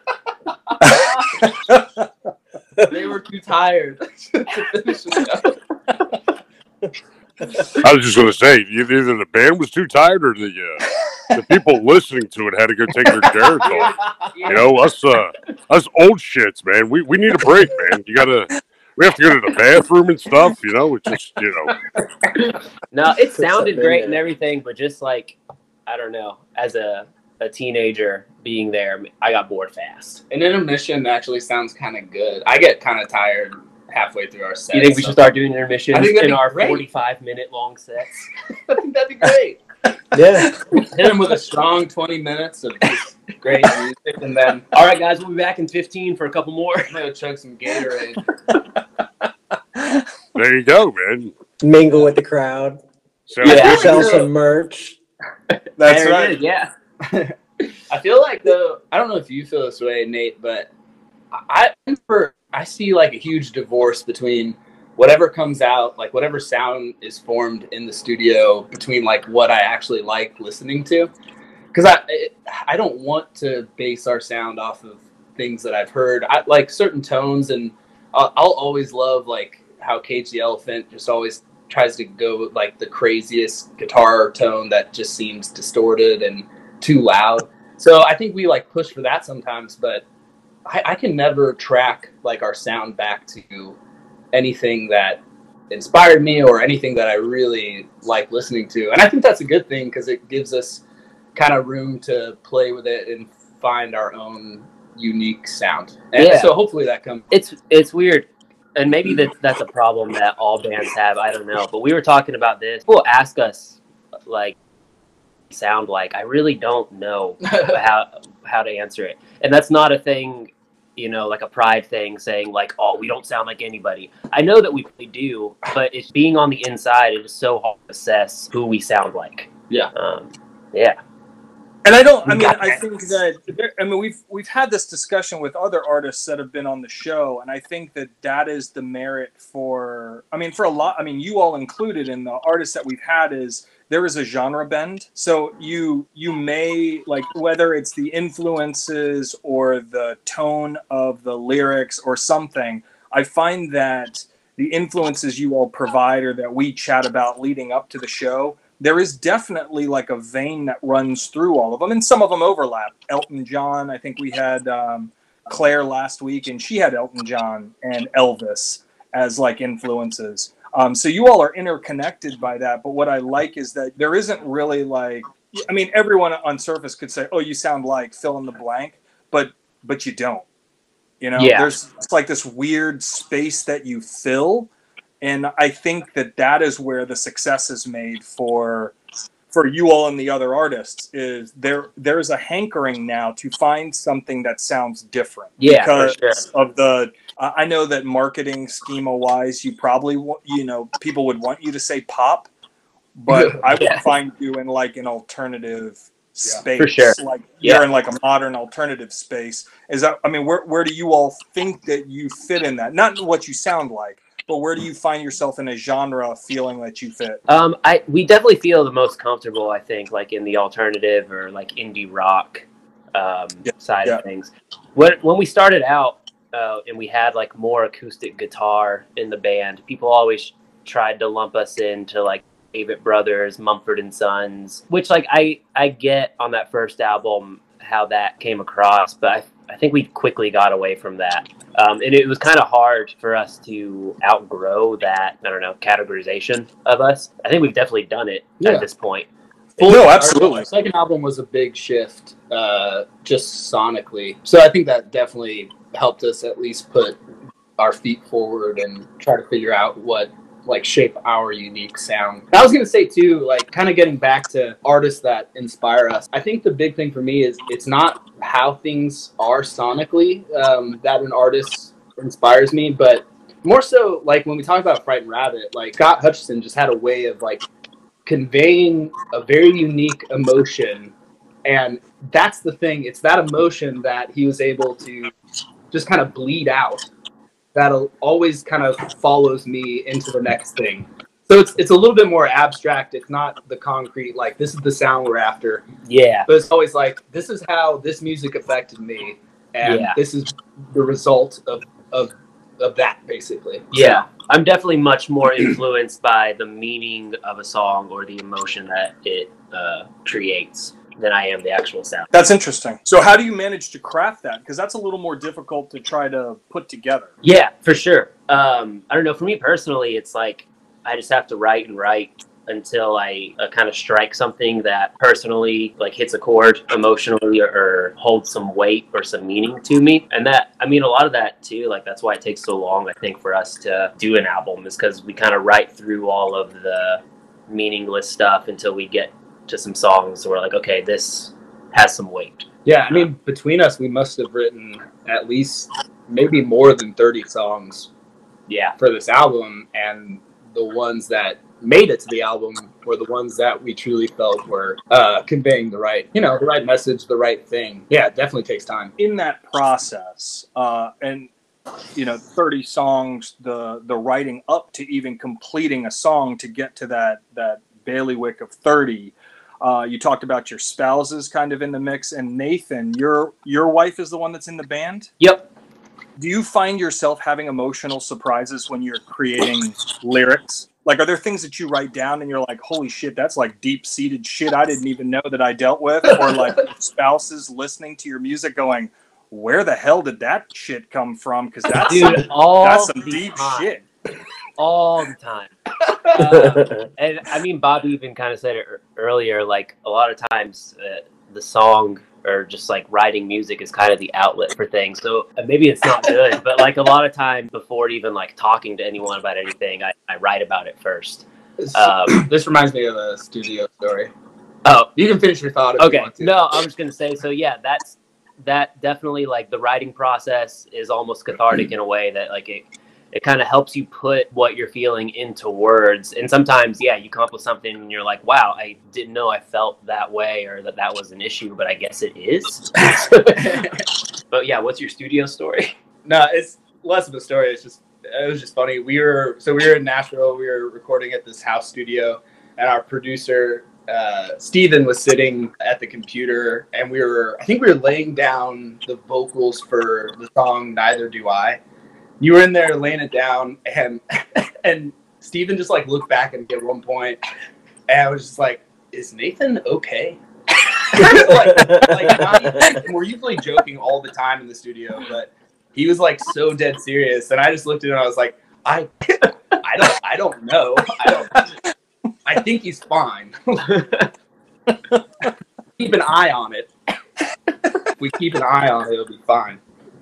that? They were too tired to finish the show. I was just going to say, either the band was too tired or the uh, the people listening to it had to go take their chairs off. You know, us uh, us old shits, man. We we need a break, man. You got to we have to go to the bathroom and stuff, you know, it's just, you know. No, it Put sounded something great in and there. everything, but just like, I don't know, as a, a teenager being there, I got bored fast. An intermission actually sounds kind of good. I get kind of tired halfway through our set. You think we so- should start doing intermissions I think that'd in be our great. forty-five minute long sets? I think that'd be great. Yeah. Hit them with a strong twenty minutes of just great music, and then All right, guys, we'll be back in fifteen for a couple more. I'm gonna chug some Gatorade. There you go, man. Mingle with the crowd. Sounds Yeah. good. Sell some merch. That's There it right. is, yeah. I feel like though, I don't know if you feel this way, Nate, but I I, I see like a huge divorce between whatever comes out, like whatever sound is formed in the studio, between like what I actually like listening to. Because I it, I don't want to base our sound off of things that I've heard. I like certain tones, and I'll, I'll always love like how Cage the Elephant just always tries to go with like the craziest guitar tone that just seems distorted and too loud. So I think we like push for that sometimes, but I, I can never track like our sound back to anything that inspired me or anything that I really like listening to. And I think that's a good thing because it gives us kind of room to play with it and find our own unique sound. And Yeah. so hopefully that comes. It's it's weird, and maybe that that's a problem that all bands have. I don't know, but we were talking about this. People ask us like, sound like I really don't know how how to answer it, and that's not a thing, you know, like a pride thing, saying like, oh, we don't sound like anybody. I know that we really do, but it's being on the inside. It is so hard to assess who we sound like. Yeah. Um, yeah. And I don't. I We mean, got I that. think that. There, I mean, we've we've had this discussion with other artists that have been on the show, and I think that that is the merit for. I mean, for a lot. I mean, you all included in the artists that we've had is there is a genre bend. So you you may like whether it's the influences or the tone of the lyrics or something. I find that the influences you all provide or that we chat about leading up to the show, there is definitely like a vein that runs through all of them, and some of them overlap. Elton John, I think we had um, Claire last week, and she had Elton John and Elvis as like influences. Um, so you all are interconnected by that, but what I like is that there isn't really like, I mean, everyone on surface could say, oh, you sound like fill in the blank, but but you don't. You know, Yeah. there's it's like this weird space that you fill. And I think that that is where the success is made for for you all and the other artists. Is there there's a hankering now to find something that sounds different. Yeah, for because sure. of the. Uh, I know that marketing schema wise, you probably wa- you know people would want you to say pop, but I would Yeah. find you in like an alternative space. For sure. Like Yeah. you're in like a modern alternative space. Is that? I mean, where where do you all think that you fit in that? Not what you sound like. But where do you find yourself in a genre feeling that you fit? Um, I we definitely feel the most comfortable, I think, like in the alternative or like indie rock um, Yeah, side yeah. of things. When when we started out uh, and we had like more acoustic guitar in the band, people always tried to lump us into like Avett Brothers, Mumford and Sons, which like I I get on that first album how that came across, but I I think we quickly got away from that. Um, and it was kind of hard for us to outgrow that, I don't know, categorization of us. I think we've definitely done it Yeah. at this point. No, Our- absolutely. Our second album was a big shift, uh, just sonically. So I think that definitely helped us at least put our feet forward and try to figure out what like shape our unique sound. I was gonna say too, like kind of getting back to artists that inspire us. I think the big thing for me is it's not how things are sonically um, that an artist inspires me, but more so like when we talk about Frightened Rabbit, like Scott Hutchison just had a way of like conveying a very unique emotion, and that's the thing. It's that emotion that he was able to just kind of bleed out. That'll always kind of follows me into the next thing. So it's it's a little bit more abstract. It's not the concrete, like this is the sound we're after. Yeah. But it's always like, this is how this music affected me. And Yeah. this is the result of, of, of that, basically. Yeah. I'm definitely much more influenced by the meaning of a song or the emotion that it uh, creates than I am the actual sound. That's interesting. So how do you manage to craft that? Because that's a little more difficult to try to put together. Yeah, for sure. Um, I don't know. For me personally, it's like I just have to write and write until I uh, kind of strike something that personally like hits a chord emotionally or, or holds some weight or some meaning to me. And that, I mean, a lot of that too, like that's why it takes so long, I think, for us to do an album, is because we kind of write through all of the meaningless stuff until we get to some songs where we're like, okay, this has some weight. Yeah, I mean, between us, we must have written at least maybe more than thirty songs Yeah. for this album, and the ones that made it to the album were the ones that we truly felt were uh, conveying the right, you know, the right message, the right thing. Yeah, it definitely takes time. In that process, uh, and you know, thirty songs, the the writing up to even completing a song to get to that that bailiwick of thirty. Uh, you talked about your spouses kind of in the mix, and Nathan, your your wife is the one that's in the band. Yep. Do you find yourself having emotional surprises when you're creating lyrics? Like, are there things that you write down and you're like, holy shit, that's like deep-seated shit I didn't even know that I dealt with? Or like spouses listening to your music going, where the hell did that shit come from? Because that's, Dude, all that's some the deep time. shit. All the time. Uh, and I mean, Bobby even kind of said it earlier, like a lot of times uh, the song or just like writing music is kind of the outlet for things. So uh, maybe it's not good, but like a lot of times before even like talking to anyone about anything, I, I write about it first. Um, This reminds me of a studio story. oh, You can finish your thought if you okay. want to. No, I'm just going to say, so yeah, that's, that definitely like the writing process is almost cathartic in a way that like it, it kind of helps you put what you're feeling into words. And sometimes, yeah, you come up with something and you're like, wow, I didn't know I felt that way or that that was an issue, but I guess it is. But yeah, what's your studio story? No, it's less of a story. It's just, it was just funny. We were, so we were in Nashville. We were recording at this house studio, and our producer, uh, Steven, was sitting at the computer, and we were, I think we were laying down the vocals for the song Neither Do I. You were in there laying it down, and and Steven just like looked back at me at one point, and I was just like, is Nathan okay? like, like not even, we're usually joking all the time in the studio, but he was like so dead serious, and I just looked at him and I was like, I I don't I don't know. I don't I think he's fine. Keep an eye on it. If we keep an eye on it, it'll be fine.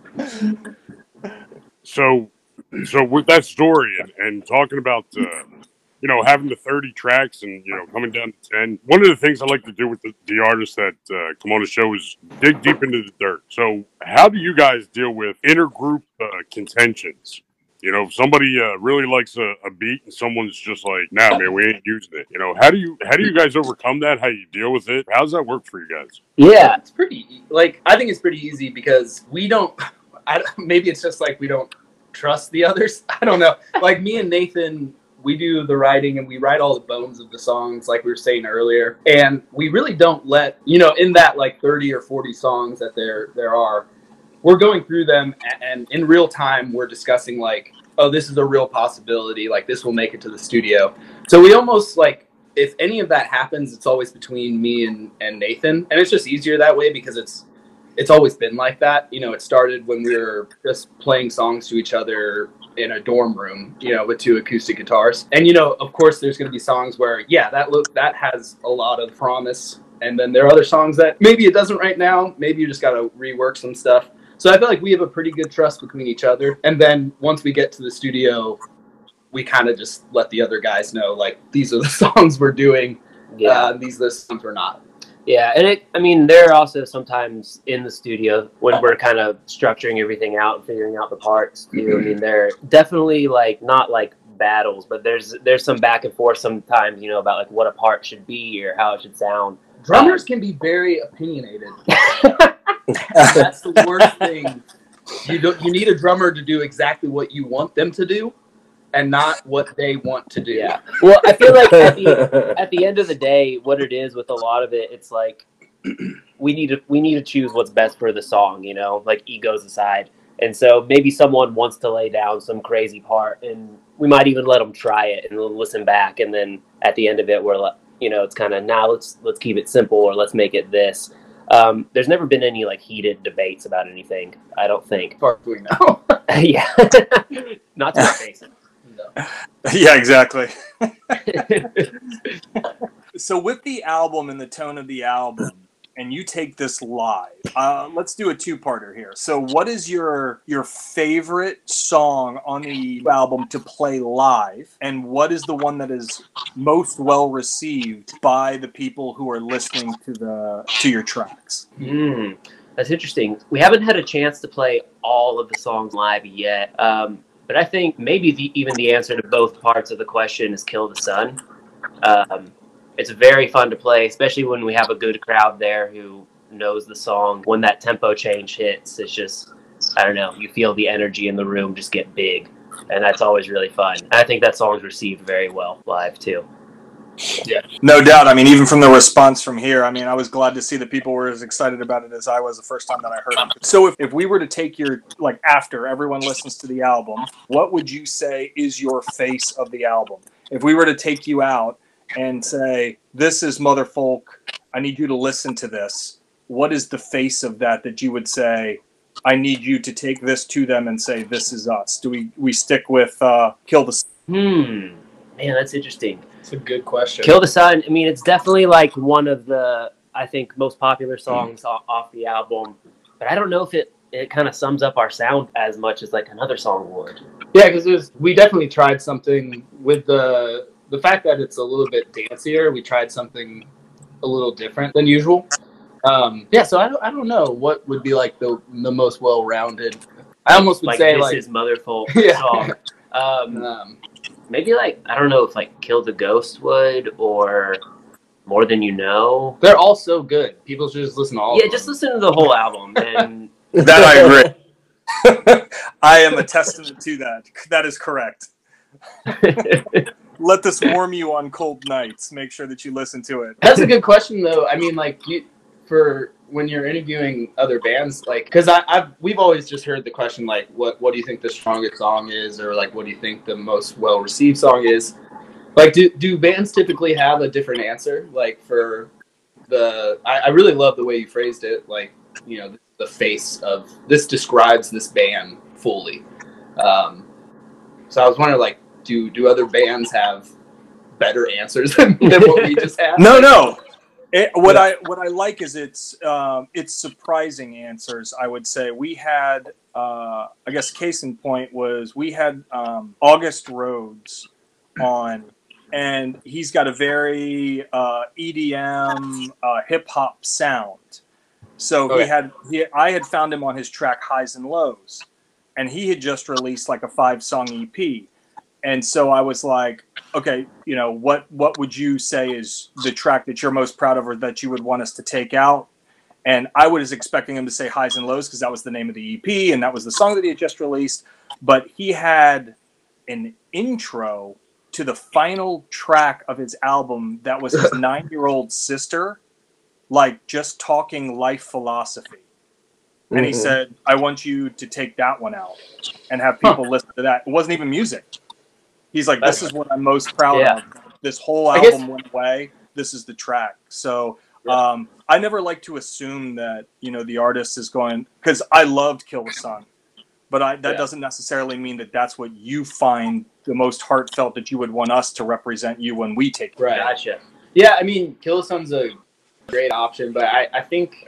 So, so with that story and, and talking about, uh, you know, having the thirty tracks and, you know, coming down to ten, one of the things I like to do with the, the artists that uh, come on the show is dig deep into the dirt. So how do you guys deal with intergroup uh, contentions? You know, if somebody uh, really likes a, a beat and someone's just like, nah, man, we ain't using it. You know, how do you how do you guys overcome that? How you deal with it? How does that work for you guys? Yeah. It's pretty, like, I think it's pretty easy because we don't, I, maybe it's just like we don't trust the others. I don't know. Like me and Nathan, we do the writing and we write all the bones of the songs, like we were saying earlier. And we really don't let, you know, in that like thirty or forty songs that there there are, we're going through them and in real time we're discussing like, oh, this is a real possibility. Like this will make it to the studio. So we almost like, if any of that happens, it's always between me and, and Nathan. And it's just easier that way because it's, it's always been like that. You know, it started when we were just playing songs to each other in a dorm room, you know, with two acoustic guitars. And, you know, of course there's going to be songs where, yeah, that look, that has a lot of promise. And then there are other songs that maybe it doesn't right now. Maybe you just got to rework some stuff. So I feel like we have a pretty good trust between each other. And then once we get to the studio, we kind of just let the other guys know, like, these are the songs we're doing. Yeah. Uh, these are the songs we're not. Yeah, and it, I mean, there are also sometimes in the studio when we're kind of structuring everything out and figuring out the parts too. I mean, they're definitely like not like battles, but there's there's some back and forth sometimes, you know, about like what a part should be or how it should sound. Drummers can be very opinionated. That's the worst thing. You don't. You need a drummer to do exactly what you want them to do, and not what they want to do. Yeah. Well, I feel like at the, at the end of the day, what it is with a lot of it, it's like we need to we need to choose what's best for the song, you know, like egos aside. And so maybe someone wants to lay down some crazy part, and we might even let them try it and listen back. And then at the end of it, we're like, you know, it's kind of now let's let's keep it simple or let's make it this. Um, there's never been any like heated debates about anything, I don't think. Far as we know. yeah, not to my face. No. Yeah, exactly. So with the album and the tone of the album, and you take this live, uh, let's do a two-parter here. So what is your your favorite song on the album to play live, and what is the one that is most well received by the people who are listening to the to your tracks? Mm, that's interesting. We haven't had a chance to play all of the songs live yet, um, but I think maybe the, even the answer to both parts of the question is "Kill the Sun." Um, It's very fun to play, especially when we have a good crowd there who knows the song. When that tempo change hits, it's just, I don't know, you feel the energy in the room just get big. And that's always really fun. And I think that song's received very well live, too. Yeah. No doubt. I mean, even from the response from here, I mean, I was glad to see that people were as excited about it as I was the first time that I heard it. So if, if we were to take your, like, after everyone listens to the album, what would you say is your face of the album? If we were to take you out and say, this is Motherfolk, I need you to listen to this, what is the face of that that you would say, I need you to take this to them and say, this is us? Do we, we stick with uh, Kill the Sun? Hmm. Man, that's interesting. It's a good question. Kill the Sun, I mean, it's definitely like one of the, I think, most popular songs off, off the album. But I don't know if it, it kind of sums up our sound as much as like another song would. Yeah, because we definitely tried something with the the fact that it's a little bit dancier. We tried something a little different than usual. Um, yeah, so I don't, I don't know what would be like the the most well-rounded. I almost would Like, say this like is Motherfolk Yeah. song. Um, um, maybe like, I don't know if like Kill the Ghost would, or More Than You Know. they're all so good. People should just listen to all. Yeah, of just them. listen to the whole album. And That I agree. I am a testament to that. That is correct. Let this warm you on cold nights. Make sure that you listen to it. That's a good question, though. I mean, like you, for when you're interviewing other bands, like, because I, I've we've always just heard the question like, what what do you think the strongest song is, or like, what do you think the most well received song is? Like, do do bands typically have a different answer? Like for the, I, I really love the way you phrased it. Like, you know, the face of this describes this band fully. Um, so I was wondering, like, do do other bands have better answers than, than what we just have? No, no. It, what I what I like is it's um, it's surprising answers. I would say we had uh, I guess case in point was we had um, August Rhodes on, and he's got a very uh, E D M uh, hip hop sound. So Okay. he had he, I had found him on his track Highs and Lows, and he had just released like a five song E P. And so I was like, okay, you know, what what would you say is the track that you're most proud of or that you would want us to take out? And I was expecting him to say Highs and Lows because that was the name of the E P and that was the song that he had just released. But he had an intro to the final track of his album that was his nine-year-old sister, like just talking life philosophy. And he Mhm. said, I want you to take that one out and have people listen to that. It wasn't even music. He's like, this is what I'm most proud Yeah. of. This whole I guess- album went away. This is the track. So um, I never like to assume that, you know, the artist is going, because I loved Kill the Sun. But I, that Yeah. doesn't necessarily mean that that's what you find the most heartfelt that you would want us to represent you when we take it. Right. gotcha. Yeah, I mean, Kill the Sun's a great option, but I, I think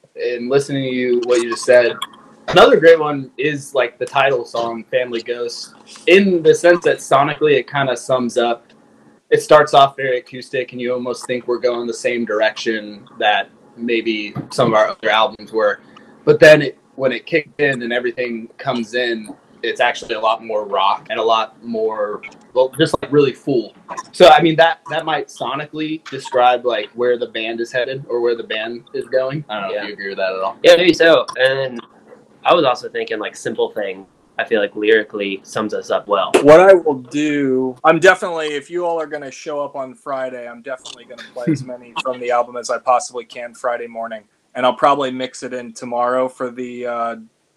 in listening to you, what you just said, another great one is like the title song, Family Ghost, in the sense that sonically it kind of sums up. It starts off very acoustic, and you almost think we're going the same direction that maybe some of our other albums were. But then it, when it kicks in and everything comes in, it's actually a lot more rock and a lot more, well, just like really full. So, I mean, that, that might sonically describe like where the band is headed or where the band is going. I don't know Yeah. if you agree with that at all. Yeah, maybe so. And I was also thinking like Simple Thing, I feel like lyrically sums us up well. What I will do, I'm definitely, if you all are going to show up on Friday, I'm definitely going to play as many from the album as I possibly can Friday morning. And I'll probably mix it in tomorrow for the uh,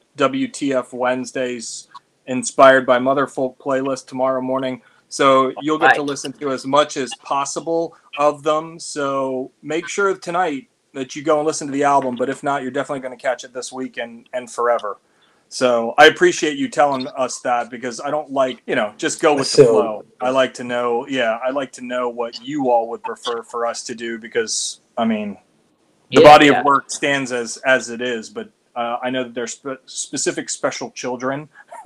W T F Wednesdays inspired by Motherfolk playlist tomorrow morning. So you'll get to Right. listen to as much as possible of them. So make sure tonight that you go and listen to the album. But if not, you're definitely going to catch it this week and, and forever. So I appreciate you telling us that, because I don't like, you know, just go with the So- flow. I like to know, yeah, I like to know what you all would prefer for us to do, because, I mean, the Yeah, body yeah. of work stands as as it is, but uh, I know that there's spe- specific special children,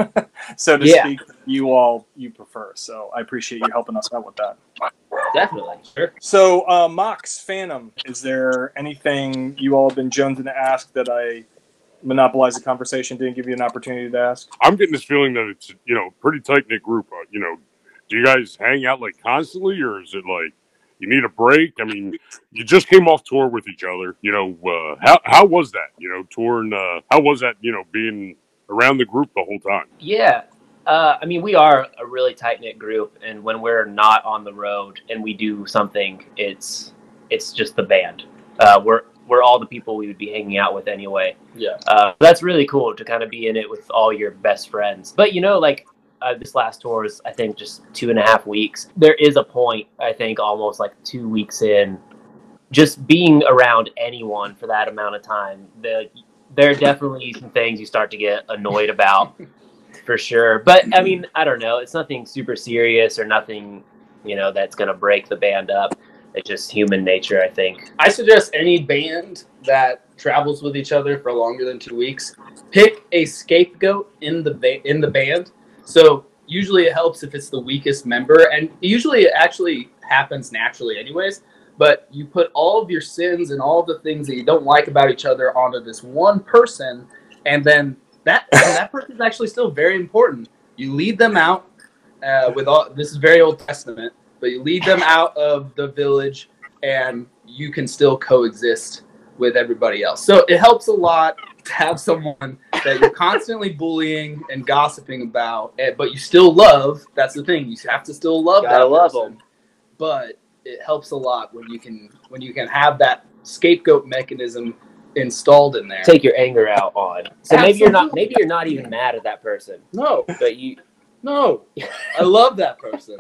so to Yeah. speak, you all you prefer. So I appreciate you helping us out with that. Definitely. Sure. So, uh, Mox, Phantom, is there anything you all have been jonesing to ask that I monopolized the conversation, didn't give you an opportunity to ask? I'm getting this feeling that it's, you know, pretty tight knit group. Uh, you know, do you guys hang out like constantly, or is it like you need a break? I mean, you just came off tour with each other. You know, uh, how how was that? You know, touring. Uh, how was that? You know, being around the group the whole time. Yeah. Uh, I mean, we are a really tight knit group, and when we're not on the road and we do something, it's it's just the band. Uh, we're we're all the people we would be hanging out with anyway. Yeah. Uh, that's really cool to kind of be in it with all your best friends. But you know, like uh, this last tour is, I think, just two and a half weeks. There is a point, I think, almost like two weeks in, just being around anyone for that amount of time. The there are definitely some things you start to get annoyed about. For sure. But I mean, I don't know. It's nothing super serious or nothing, you know, that's going to break the band up. It's just human nature, I think. I suggest any band that travels with each other for longer than two weeks, pick a scapegoat in the ba- in the band. So usually it helps if it's the weakest member, and usually it actually happens naturally anyways. But you put all of your sins and all of the things that you don't like about each other onto this one person, and then that and that person's actually still very important. You lead them out uh, with all. This is very Old Testament, but you lead them out of the village, and you can still coexist with everybody else. So it helps a lot to have someone that you're constantly bullying and gossiping about, eh, but you still love. That's the thing. You have to still love Gotta that love person. 'em. But it helps a lot when you can when you can have that scapegoat mechanism installed in there. Take your anger out on. So maybe you're not Absolutely. maybe you're not even mad at that person, No, but you no, I love that person.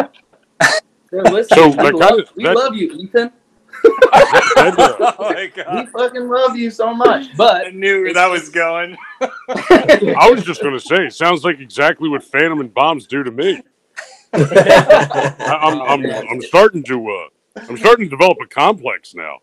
So listen, So we, that love, kinda- we that- love you, Ethan. That, uh, Oh my We god! fucking love you so much. I But knew where it's that was just- going. I was just going to say, it sounds like exactly what Phantom and Bombs do to me. I, I'm, Oh, I'm, man. I'm starting to, uh, I'm starting to develop a complex now.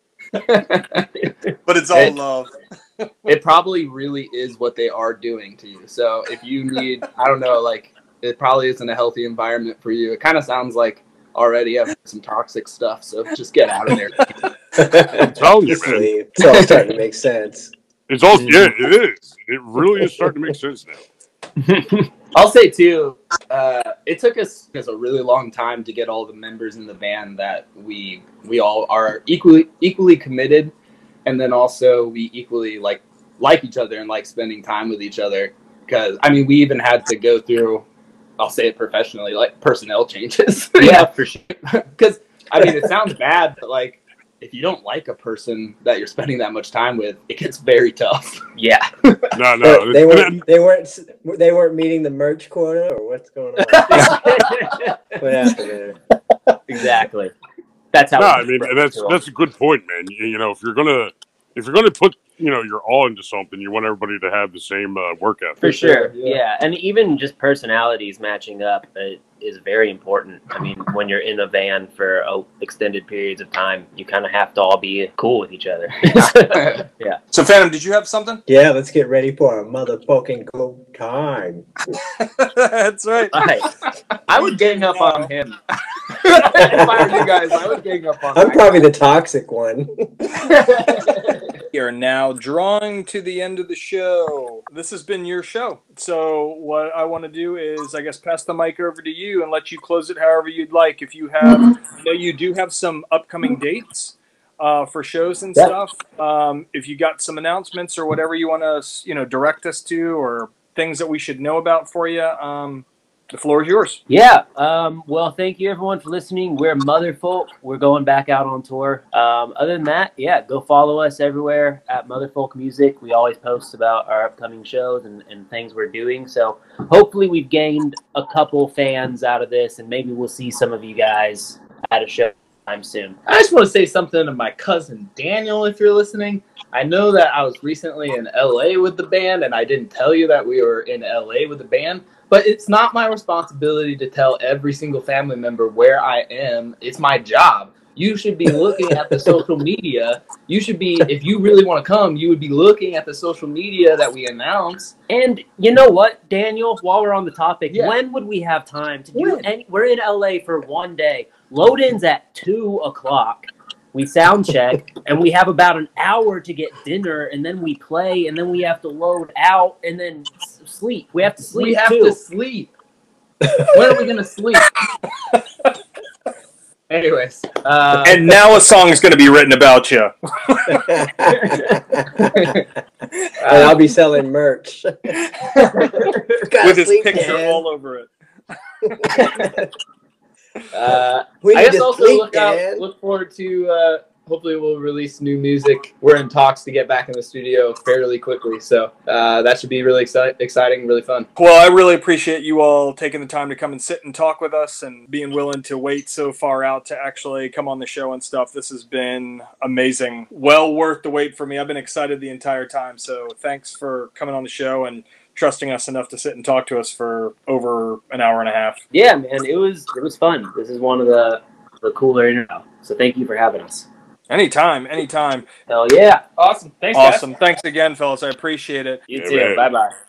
But it's all Hey. love. it probably really is what they are doing to you. So if you need, I don't know, like it probably isn't a healthy environment for you. It kind of sounds like already you have some toxic stuff. So just get out of there. I'm telling you, Just man. leave. It's all starting to make sense. It's all, yeah, it is. It really is starting to make sense now. I'll say too, uh, it took us us a really long time to get all the members in the band that we we all are equally equally committed, and then also we equally like like each other and like spending time with each other. Because I mean, we even had to go through, I'll say it professionally, like personnel changes. yeah, for sure. Because I mean, it sounds bad, but like if you don't like a person that you're spending that much time with, it gets very tough. Yeah. No, no. they and- weren't. They weren't. They weren't meeting the merch quota, or what's going on? What happened there? Exactly. That's how No, it I mean breaks that's to 'em. that's a good point, man. You, you know, if you're gonna if you're gonna put you know your all into something, you want everybody to have the same uh, work ethic. For sure, sure, yeah. yeah. And even just personalities matching up uh, is very important. I mean, when you're in a van for uh, extended periods of time, you kind of have to all be cool with each other. So, Phantom, did you have something? Yeah, let's get ready for a motherfucking go time. That's right. Right. I would gang up on him. If I were you guys, I would gang up on I'm that probably the toxic one. We are now drawing to the end of the show. This has been your show. So what I want to do is, I guess, pass the mic over to you and let you close it however you'd like. If you have, I know you do have some upcoming dates uh, for shows and Yeah. stuff. Um, if you got some announcements or whatever you want to, you know, direct us to, or things that we should know about for you, um, the floor is yours. Yeah. Um, well, thank you everyone for listening. We're Motherfolk. We're going back out on tour. Um, other than that, yeah, go follow us everywhere at Motherfolk Music. We always post about our upcoming shows and, and things we're doing. So hopefully we've gained a couple fans out of this, and maybe we'll see some of you guys at a show time soon. I just want to say something to my cousin Daniel, if you're listening. I know that I was recently in L A with the band, and I didn't tell you that we were in L A with the band, but it's not my responsibility to tell every single family member where I am. It's my job. You should be looking at the social media. You should be, if you really want to come, you would be looking at the social media that we announce. And you know what, Daniel, while we're on the topic, Yeah. when would we have time to do When? any? We're in L A for one day. Load-in's at two o'clock. We sound check, and we have about an hour to get dinner, and then we play, and then we have to load out, and then s- sleep. We have to sleep, We have too. to sleep. When are we going to sleep? Anyways. Uh, And now a song is going to be written about you. And I'll be selling merch. With his picture all over it. uh, We I need guess to also sleep, look out, Dan. look forward to, uh, hopefully we'll release new music. We're in talks to get back in the studio fairly quickly, so uh, that should be really exci- exciting, really fun. Well, I really appreciate you all taking the time to come and sit and talk with us and being willing to wait so far out to actually come on the show and stuff. This has been amazing. Well worth the wait for me. I've been excited the entire time, so thanks for coming on the show and trusting us enough to sit and talk to us for over an hour and a half. Yeah, man, it was it was fun. This is one of the the cooler interviews. So thank you for having us. Anytime, anytime. Hell yeah. Awesome. Thanks, Awesome. Thanks again, fellas. I appreciate it. You Yeah, too. man. Bye bye.